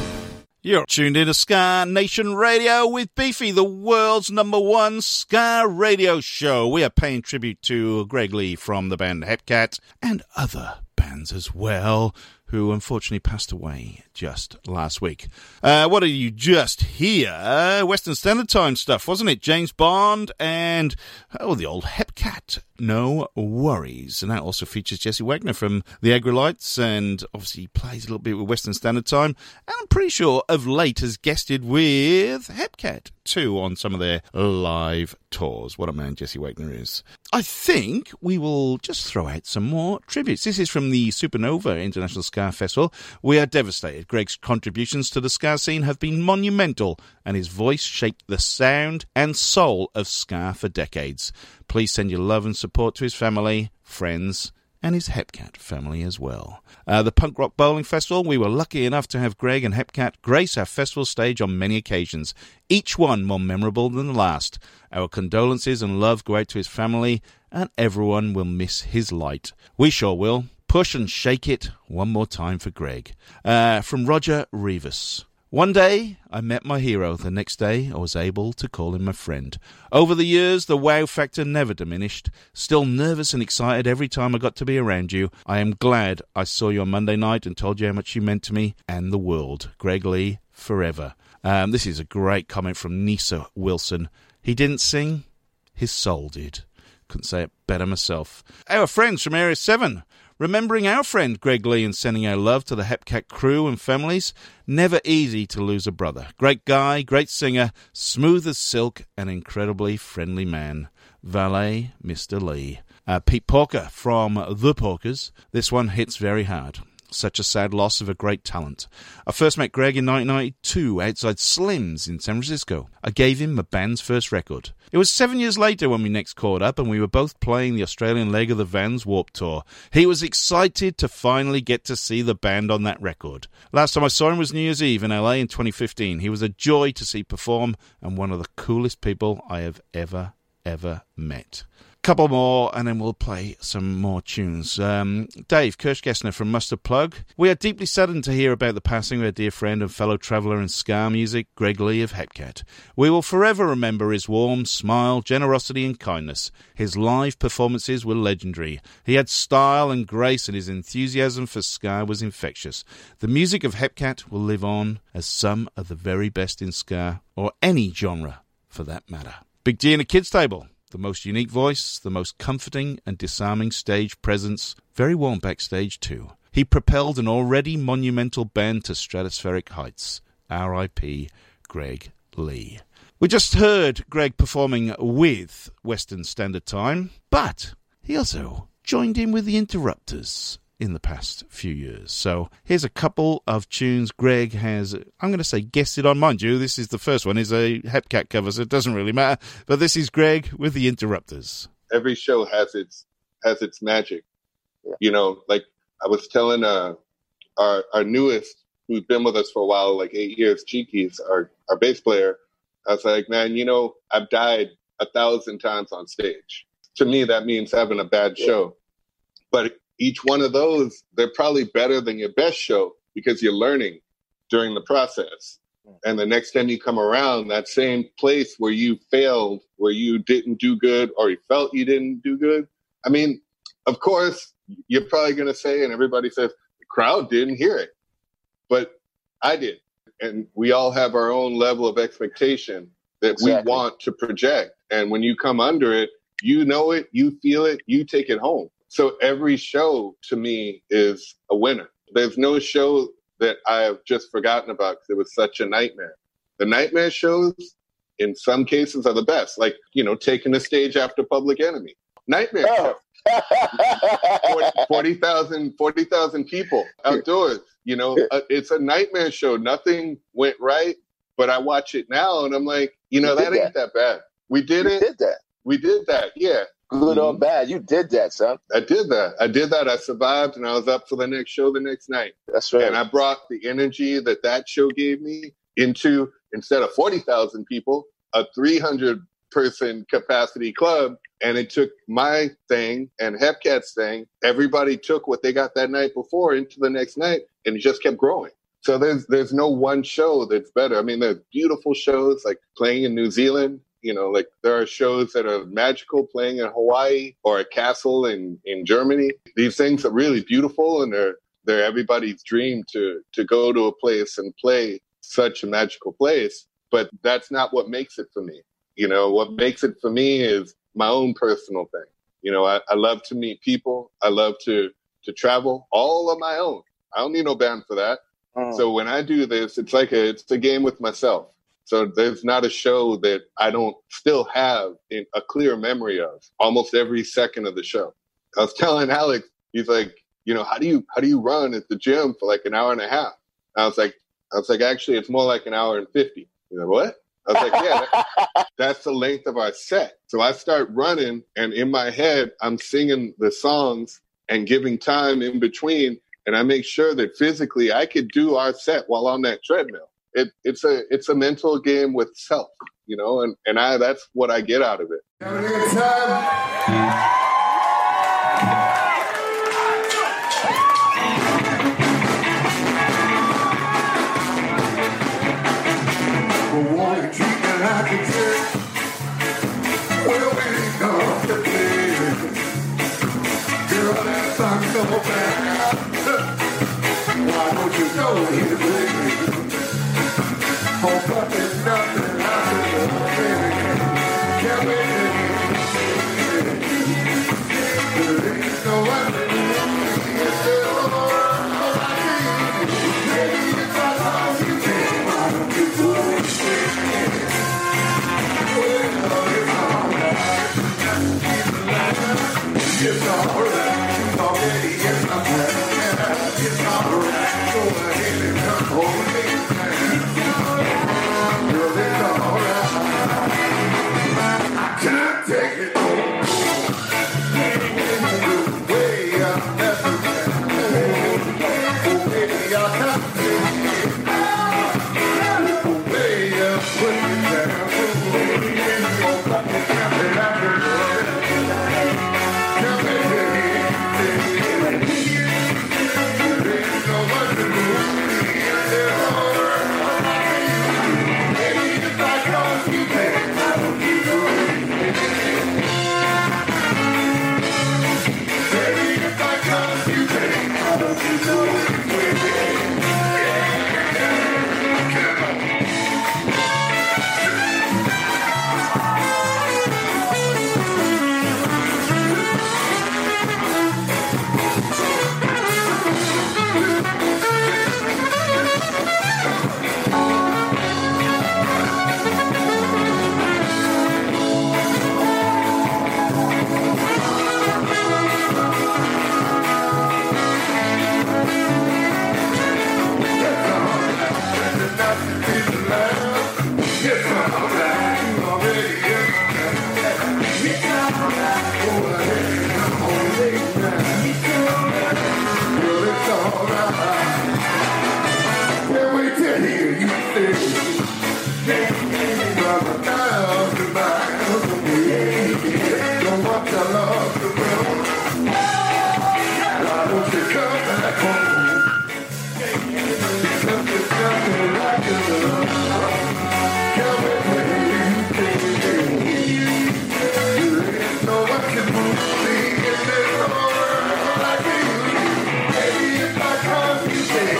[SPEAKER 17] You're tuned in to Ska Nation Radio with Beefy, the world's number one ska radio show. We are paying tribute to Greg Lee from the band Hepcat and other bands as well, who unfortunately passed away just last week. Uh, what did you just hear? Western Standard Time stuff, wasn't it? James Bond and, oh, the old Hepcat. No worries. And that also features Jesse Wagner from the Aggrolites, and obviously he plays a little bit with Western Standard Time. And I'm pretty sure of late has guested with Hepcat too on some of their live tours. What a man Jesse Wagner is. I think we will just throw out some more tributes. This is from the Supernova International Ska Festival. We are devastated. Greg's contributions to the ska scene have been monumental, and his voice shaped the sound and soul of ska for decades. Please send your love and support to his family, friends, and his Hepcat family as well. Uh, the Punk Rock Bowling Festival, we were lucky enough to have Greg and Hepcat grace our festival stage on many occasions, each one more memorable than the last. Our condolences and love go out to his family, and everyone will miss his light. We sure will. Push and shake it one more time for Greg. Uh, from Roger Rivas. One day, I met my hero. The next day, I was able to call him my friend. Over the years, the wow factor never diminished. Still nervous and excited every time I got to be around you. I am glad I saw you on Monday night and told you how much you meant to me and the world. Greg Lee, forever. Um, this is a great comment from Nisa Wilson. He didn't sing, his soul did. Couldn't say it better myself. Our friends from Area seven. Remembering our friend Greg Lee and sending our love to the Hepcat crew and families. Never easy to lose a brother. Great guy, great singer, smooth as silk, and incredibly friendly man. Valet, Mister Lee. Uh, Pete Porker from The Porkers. This one hits very hard. Such a sad loss of a great talent. I first met Greg in nineteen ninety-two outside Slim's in San Francisco. I gave him the band's first record. It was seven years later when we next caught up, and we were both playing the Australian leg of the Vans Warped Tour. He was excited to finally get to see the band on that record. Last time I saw him was New Year's Eve in L A in twenty fifteen. He was a joy to see perform, and one of the coolest people I have ever, ever met. Couple more, and then we'll play some more tunes. Um, Dave Kirschgessner from Mustard Plug. We are deeply saddened to hear about the passing of our dear friend and fellow traveller in ska music, Greg Lee of Hepcat. We will forever remember his warm smile, generosity and kindness. His live performances were legendary. He had style and grace, and his enthusiasm for ska was infectious. The music of Hepcat will live on as some of the very best in ska, or any genre for that matter. Big D and a Kids Table. The most unique voice, the most comforting and disarming stage presence, very warm backstage too. He propelled an already monumental band to stratospheric heights. R I P Greg Lee. We just heard Greg performing with Western Standard Time, but he also joined in with the Interrupters in the past few years. So here's a couple of tunes Greg has, I'm going to say, guested on. Mind you, this is the first one. It's a Hepcat cover, so it doesn't really matter. But this is Greg with the Interrupters.
[SPEAKER 7] Every show has its has its magic. Yeah. You know, like I was telling uh, our our newest, who's been with us for a while, like eight years, Cheekies, our, our bass player, I was like, man, you know, I've died a thousand times on stage. To me, that means having a bad yeah. show. But each one of those, they're probably better than your best show because you're learning during the process. And the next time you come around, that same place where you failed, where you didn't do good, or you felt you didn't do good. I mean, of course, you're probably going to say, and everybody says, the crowd didn't hear it. But I did. And we all have our own level of expectation that exactly. we want to project. And when you come under it, you know it, you feel it, you take it home. So every show, to me, is a winner. There's no show that I've just forgotten about because it was such a nightmare. The nightmare shows, in some cases are the best. Like, you know, taking the stage after Public Enemy. Nightmare
[SPEAKER 10] Oh.
[SPEAKER 7] show. forty thousand forty thousand people outdoors. You know, uh, it's a nightmare show. Nothing went right, but I watch it now and I'm like, you know,
[SPEAKER 10] You
[SPEAKER 7] that
[SPEAKER 10] did
[SPEAKER 7] ain't that bad. We did
[SPEAKER 10] You
[SPEAKER 7] it.
[SPEAKER 10] did that.
[SPEAKER 7] We did that. Yeah.
[SPEAKER 10] Good or bad, you did that, son.
[SPEAKER 7] I did that. I did that. I survived, and I was up for the next show the next night.
[SPEAKER 10] That's right.
[SPEAKER 7] And I brought the energy that that show gave me into, instead of forty thousand people, a three hundred person capacity club. And it took my thing and Hepcat's thing. Everybody took what they got that night before into the next night, and it just kept growing. So there's there's no one show that's better. I mean, there's beautiful shows like playing in New Zealand. You know, like there are shows that are magical playing in Hawaii or a castle in, in Germany. These things are really beautiful, and they're they're everybody's dream to to go to a place and play such a magical place. But that's not what makes it for me. You know, what makes it for me is my own personal thing. You know, I, I love to meet people. I love to to travel all on my own. I don't need no band for that.
[SPEAKER 10] Mm.
[SPEAKER 7] So when I do this, it's like a it's a game with myself. So there's not a show that I don't still have in a clear memory of almost every second of the show. I was telling Alex, he's like, you know, how do you how do you run at the gym for like an hour and a half? I was like, I was like, actually, it's more like an hour and fifty. He's like, what? I was like, yeah, that, that's the length of our set. So I start running, and in my head, I'm singing the songs and giving time in between, and I make sure that physically I could do our set while on that treadmill. It, it's a it's a mental game with self, you know, and, and I that's what I get out of it.
[SPEAKER 13] Having a good time. Well, won't you treat me like a jerk? Well, we ain't gonna play. Girl, that song's so bad. Why don't you go here, baby? Oh, but there's nothing I can do, baby. Can't wait to there ain't no other it's the world I need. Baby, if I love you, baby, why don't you do it? Well, it's alright. Already it's alright. It's alright. Go ahead and come home with me. Girl, it's alright. I can't take it no more. Way up that oh, baby, I can't take it. Way up, put me down. Oh, got me jumping out the door. Come here, there ain't no one to do. It's alright. Baby, if I cross you, baby, I don't need no baby, if I cross you, baby, I don't need no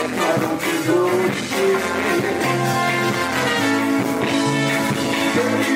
[SPEAKER 13] Baby,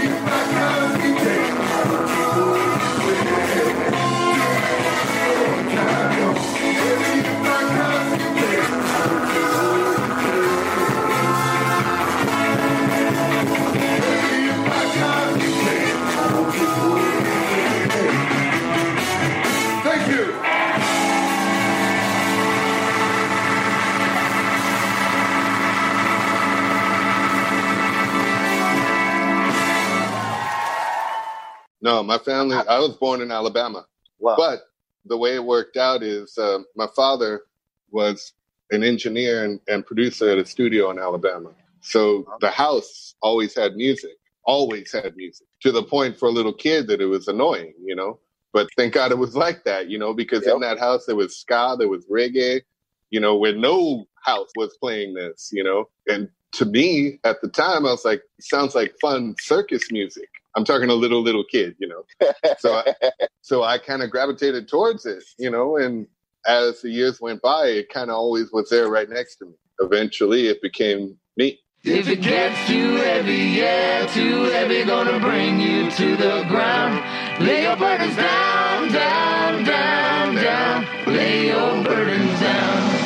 [SPEAKER 7] No, my family, I was born in Alabama.
[SPEAKER 10] Wow.
[SPEAKER 7] But the way it worked out is uh, my father was an engineer and, and producer at a studio in Alabama. So the house always had music, always had music, to the point for a little kid that it was annoying, you know. But thank God it was like that, you know, because yep. in that house there was ska, there was reggae, you know, where no house was playing this, you know. And to me, at the time, I was like, sounds like fun circus music. I'm talking a little, little kid, you know. So I, so I kind of gravitated towards it, you know, and as the years went by, it kind of always was there right next to me. Eventually, it became me.
[SPEAKER 13] If it gets too heavy, yeah, too heavy, gonna bring you to the ground. Lay your burdens down, down, down, down. Lay your burdens down.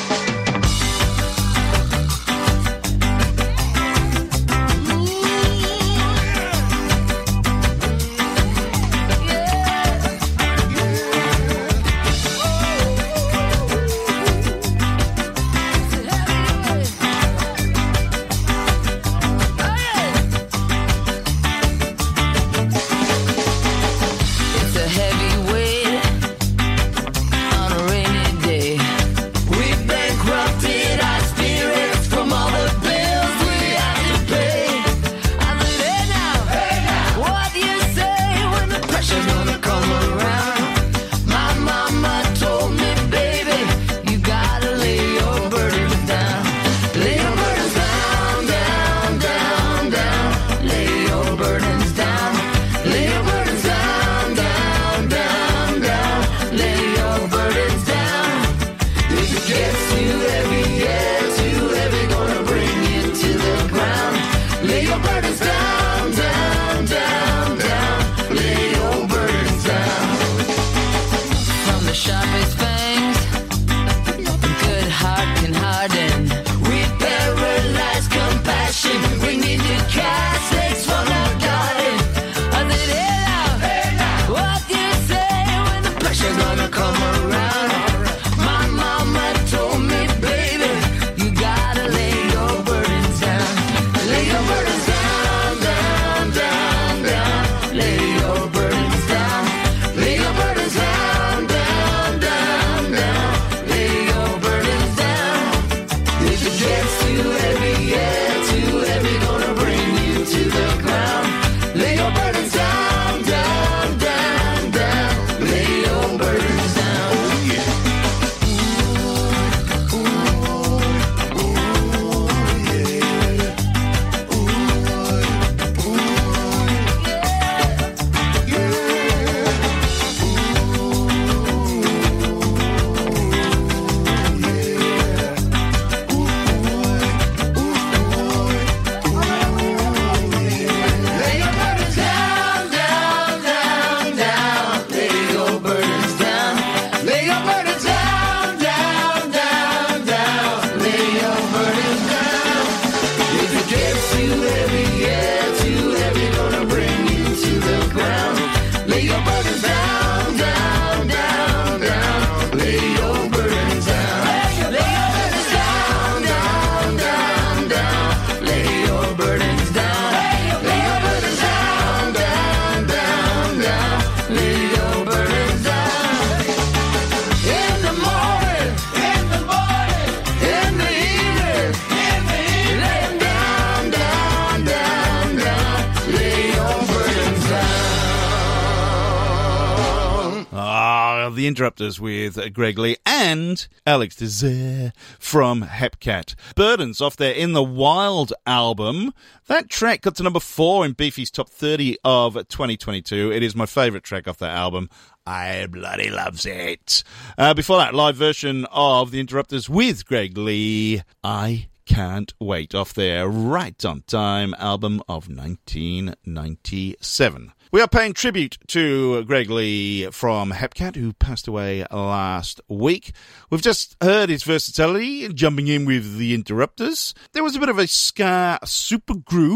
[SPEAKER 17] The Interrupters with Greg Lee and Alex Desire from Hepcat. Burdens off their In the Wild album. That track got to number four in Beefy's Top thirty of twenty twenty-two. It is my favourite track off that album. I bloody loves it. Uh, before that, live version of The Interrupters with Greg Lee. I Can't Wait off their Right on Time album of nineteen ninety-seven. We are paying tribute to Greg Lee from Hepcat, who passed away last week. We've just heard his versatility, jumping in with The Interrupters. There was a bit of a ska supergroup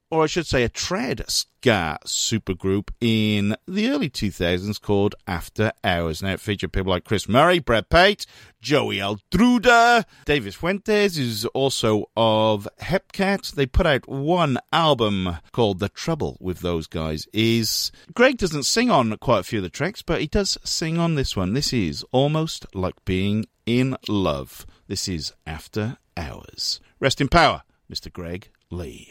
[SPEAKER 17] or I should say a trad ska supergroup in the early two thousands called After Hours. Now it featured people like Chris Murray, Brett Pate, Joey Altruda, Davis Fuentes, who's also of Hepcat. They put out one album called The Trouble with those guys is Greg doesn't sing on quite a few of the tracks, but he does sing on this one. This is Almost Like Being in Love. This is After Hours. Rest in power, Mister Greg Lee.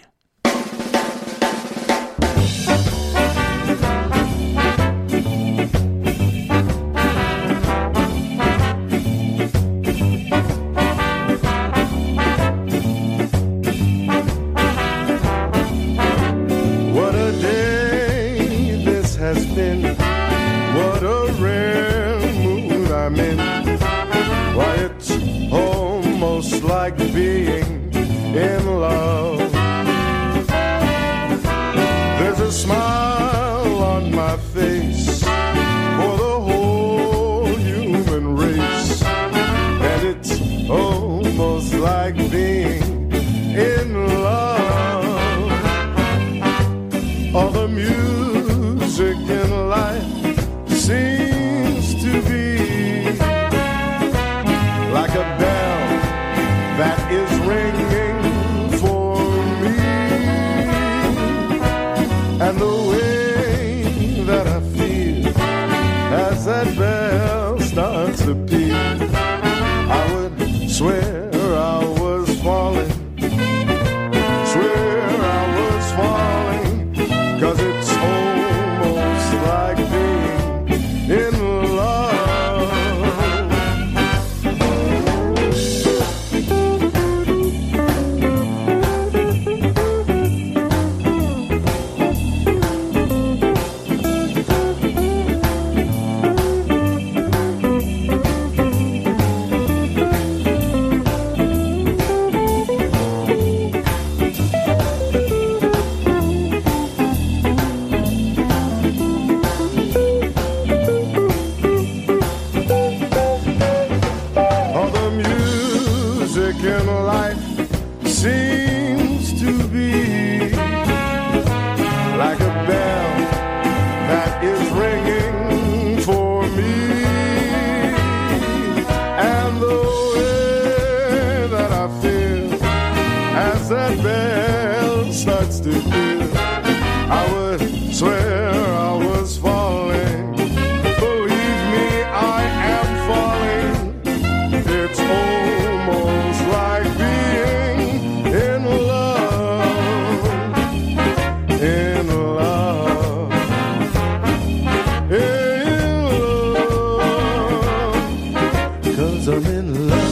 [SPEAKER 13] What a day this has been. What a rare mood I'm in. Why, it's almost like being in love. There's a smile on my face for the whole human race, and it's almost like being in love. All the music in life seems to be like a bell that is ringing for me, and the way that I feel as that bell starts to peal, I would swear I was falling, swear I was falling, 'cause it's almost like being in love. All the music in life seems to be like a bell that is ringing for me, and the way that I feel as that bell starts to peal, I would swear I was falling. Believe me, I am falling. It's almost like being in love, in love, in love, 'cause I'm in love.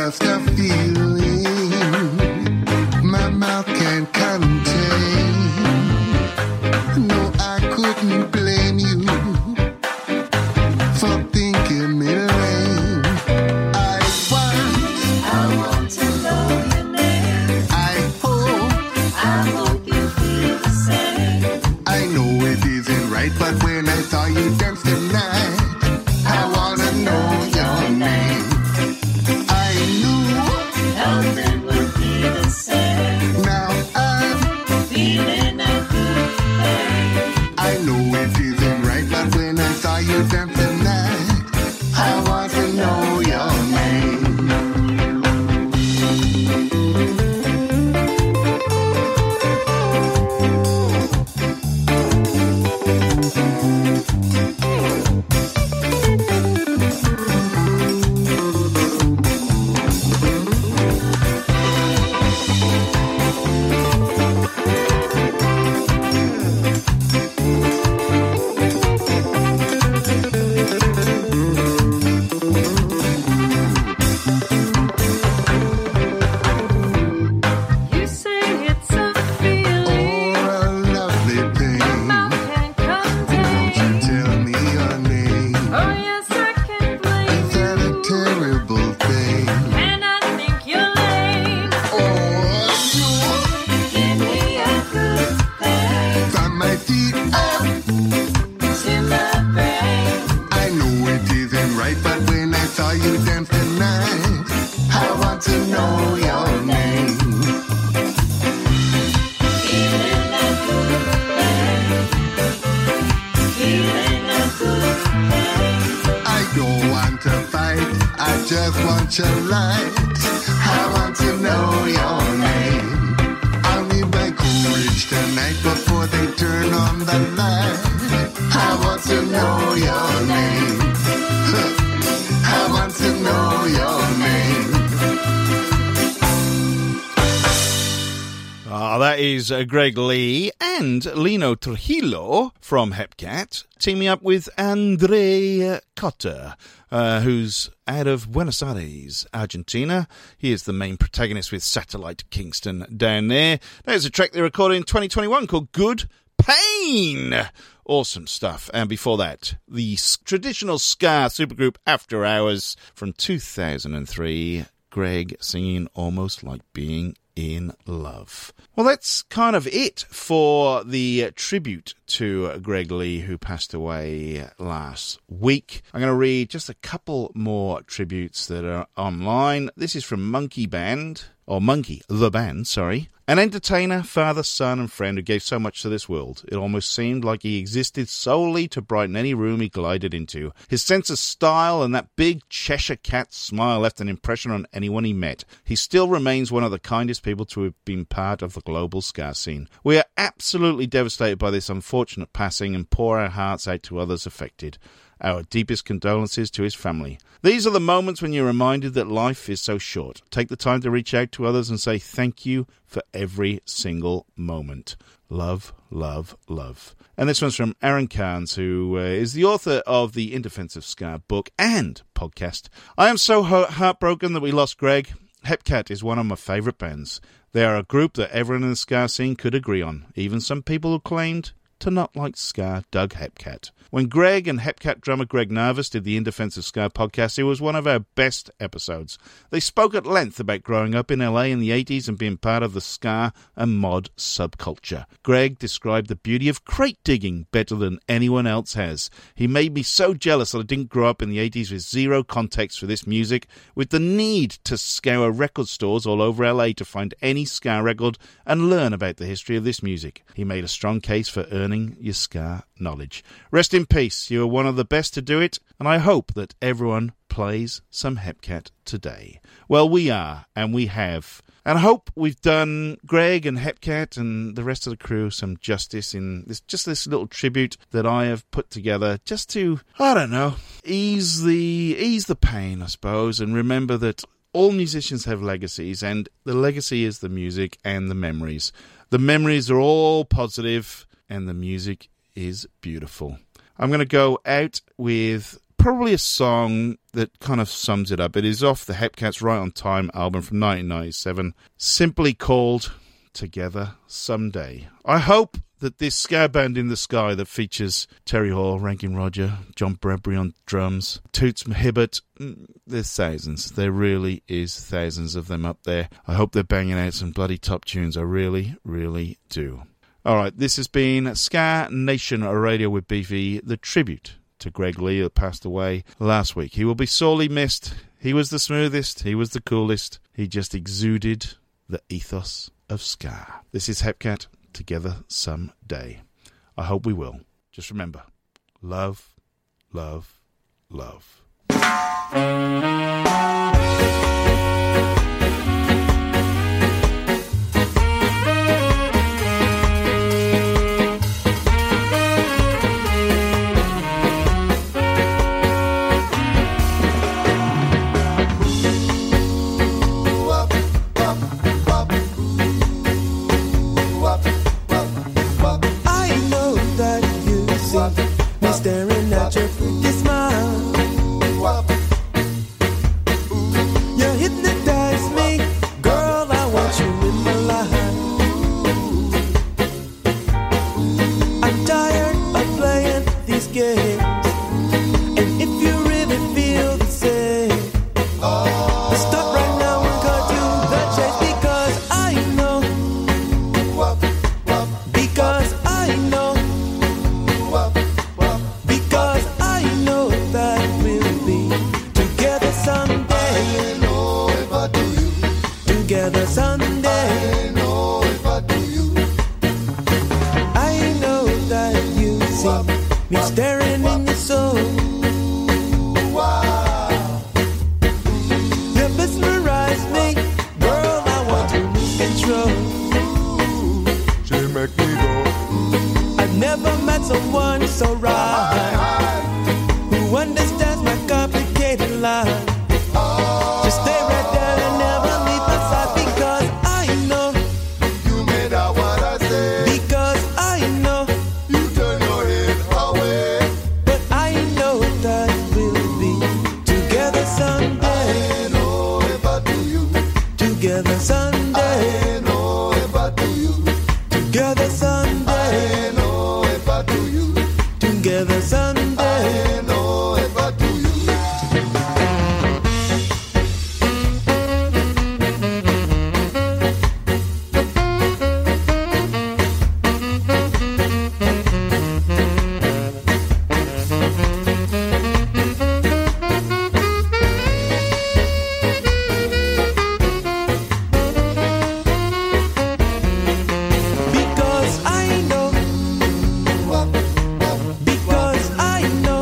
[SPEAKER 13] just a feeling my mouth can't contain. No, I couldn't blame you for thinking me lame. I want, I want to know your name. I hope, I hope you feel the same. I know it isn't right, but when I saw you dance tonight, I wanna know your name. I knew nothing would be the same. Now I'm feeling a good thing. I know it isn't right, but when I saw you dance tonight, I want to know your name. You say it's a feeling or a lovely thing. My mouth can't contain. Won't you tell me your name? Oh yes, I can blame. Is that a terrible thing? And I think you're lame. Oh, you give me a good thing. From my feet up to my brain. I know it isn't right, but when I saw you dance tonight, I want to know your name. Feeling a good thing. Feeling a good thing. I don't want to fight, I just want your light. I want to know your name. I'll need my courage tonight before they turn on the light. I want to know your name. I want to know your name.
[SPEAKER 17] Ah, that is uh, Greg Lee and Lino Trujillo from Hepcat teaming up with Andre Cotter, uh, who's out of Buenos Aires, Argentina. He is the main protagonist with Satellite Kingston down there. There's a track they recorded in twenty twenty-one called Good Pain. Awesome stuff. And before that, the s- traditional ska supergroup After Hours from two thousand three. Greg singing Almost Like Being in Love. Well, that's kind of it for the tribute to Greg Lee, who passed away last week. I'm going to read just a couple more tributes that are online. This is from Monkey Band, or Monkey, the band, sorry. An entertainer, father, son, and friend who gave so much to this world. It almost seemed like he existed solely to brighten any room he glided into. His sense of style and that big Cheshire cat smile left an impression on anyone he met. He still remains one of the kindest people to have been part of the global ska scene. We are absolutely devastated by this unfortunate passing and pour our hearts out to others affected. Our deepest condolences to his family. These are the moments when you're reminded that life is so short. Take the time to reach out to others and say thank you for every single moment. Love, love, love. And this one's from Aaron Carnes, who uh, is the author of the In Defense of Ska book and podcast. I am so ho- heartbroken that we lost Greg. Hepcat is one of my favourite bands. They are a group that everyone in the ska scene could agree on. Even some people who claimed to not like ska dug Hepcat. When Greg and Hepcat drummer Greg Narvis did the In Defense of Ska podcast, it was one of our best episodes. They spoke at length about growing up in L A in the eighties and being part of the ska and mod subculture. Greg described the beauty of crate digging better than anyone else has. He made me so jealous that I didn't grow up in the eighties with zero context for this music, with the need to scour record stores all over L A to find any ska record and learn about the history of this music. He made a strong case for earning your ska knowledge. Rest in peace. You are one of the best to do it, and I hope that everyone plays some Hepcat today. Well, we are, and we have. And I hope we've done Greg and Hepcat and the rest of the crew some justice in this, just this little tribute that I have put together just to, I don't know, ease the ease the pain, I suppose, and remember that all musicians have legacies, and the legacy is the music and the memories. The memories are all positive, and the music is beautiful. I'm going to go out with probably a song that kind of sums it up. It is off the Hepcats Right on Time album from nineteen ninety-seven, simply called Together Someday. I hope that this ska band in the sky that features Terry Hall, Rankin Roger, John Bradbury on drums, Toots Hibbert, there's thousands. There really is thousands of them up there. I hope they're banging out some bloody top tunes. I really, really do. All right, this has been Ska Nation Radio with Beefy, the tribute to Greg Lee that passed away last week. He will be sorely missed. He was the smoothest. He was the coolest. He just exuded the ethos of ska. This is Hepcat, Together Someday. I hope we will. Just remember, love, love, love.
[SPEAKER 13] Me staring at your pretty smile. You hypnotize me, girl. I want you in my life. I'm tired of playing these games, and if you really feel the same, let's stop right now and cut to the chase. Because I know, because I know. Because I know that we'll be together someday. I know if I do you. Together someday. I know if I do you. I know that you see me staring in your soul. Wow. You mesmerize me, girl. I want to lose control. She make me go. I've never met someone so right, who understands my complicated life. Just stay right there and never leave my side. Because I know you made out what I say. Because I know you turn your head away. But I know that we'll be together someday. I know if I do you. Together someday. I know if I do you. Together someday. I know if I do you. Together someday. I know if I do you. Because I know. Because I know.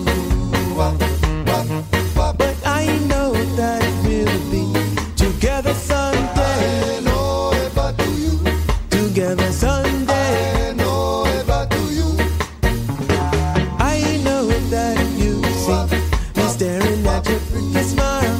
[SPEAKER 13] But I know that we'll be together someday. I know if I do you. Together someday. I know if I do you. I know that you see me staring at your pretty smile.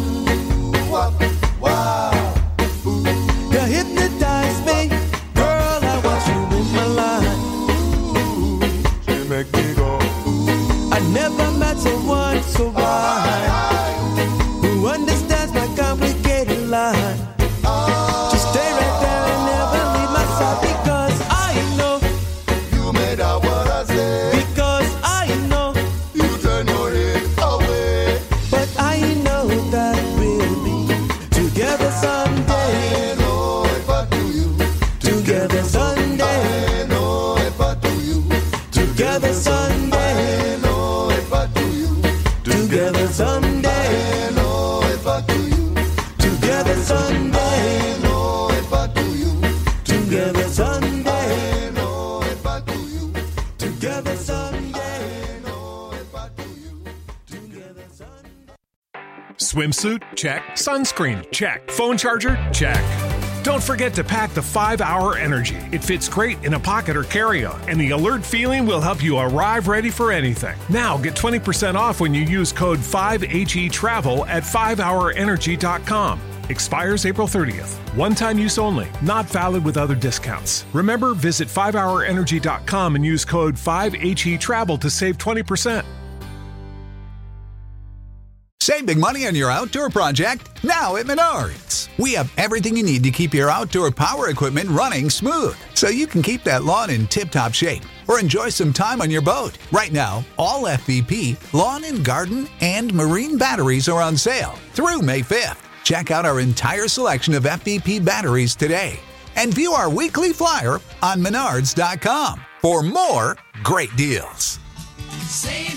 [SPEAKER 13] Wow. You hypnotize me, girl. I want you in my life. She make me go. I never met someone so right, who understands my complicated life. Just stay right there and never leave my side. Because I know you made out what I said. Because I know you turn your head away. But I know that we'll be together someday. I know if I do you. Together someday. I know if I do you. Together someday. I know if I do you. Together someday. I know if I do you. Together someday. I know if I do you. Together someday. I know if I do you. Together someday. I know if I do you. Together someday.
[SPEAKER 2] Swimsuit? Check. Sunscreen? Check. Phone charger? Check. Don't forget to pack the five hour Energy. It fits great in a pocket or carry-on, and the alert feeling will help you arrive ready for anything. Now get twenty percent off when you use code five H E Travel at five hour energy dot com. Expires April thirtieth. One-time use only. Not valid with other discounts. Remember, visit five hour energy dot com and use code five H E Travel to save twenty percent.
[SPEAKER 20] Save big money on your outdoor project now at Menards. We have everything you need to keep your outdoor power equipment running smooth, so you can keep that lawn in tip-top shape or enjoy some time on your boat. Right now, all F V P, lawn and garden, and marine batteries are on sale through May fifth. Check out our entire selection of F V P batteries today and view our weekly flyer on menards dot com for more great deals.
[SPEAKER 13] Save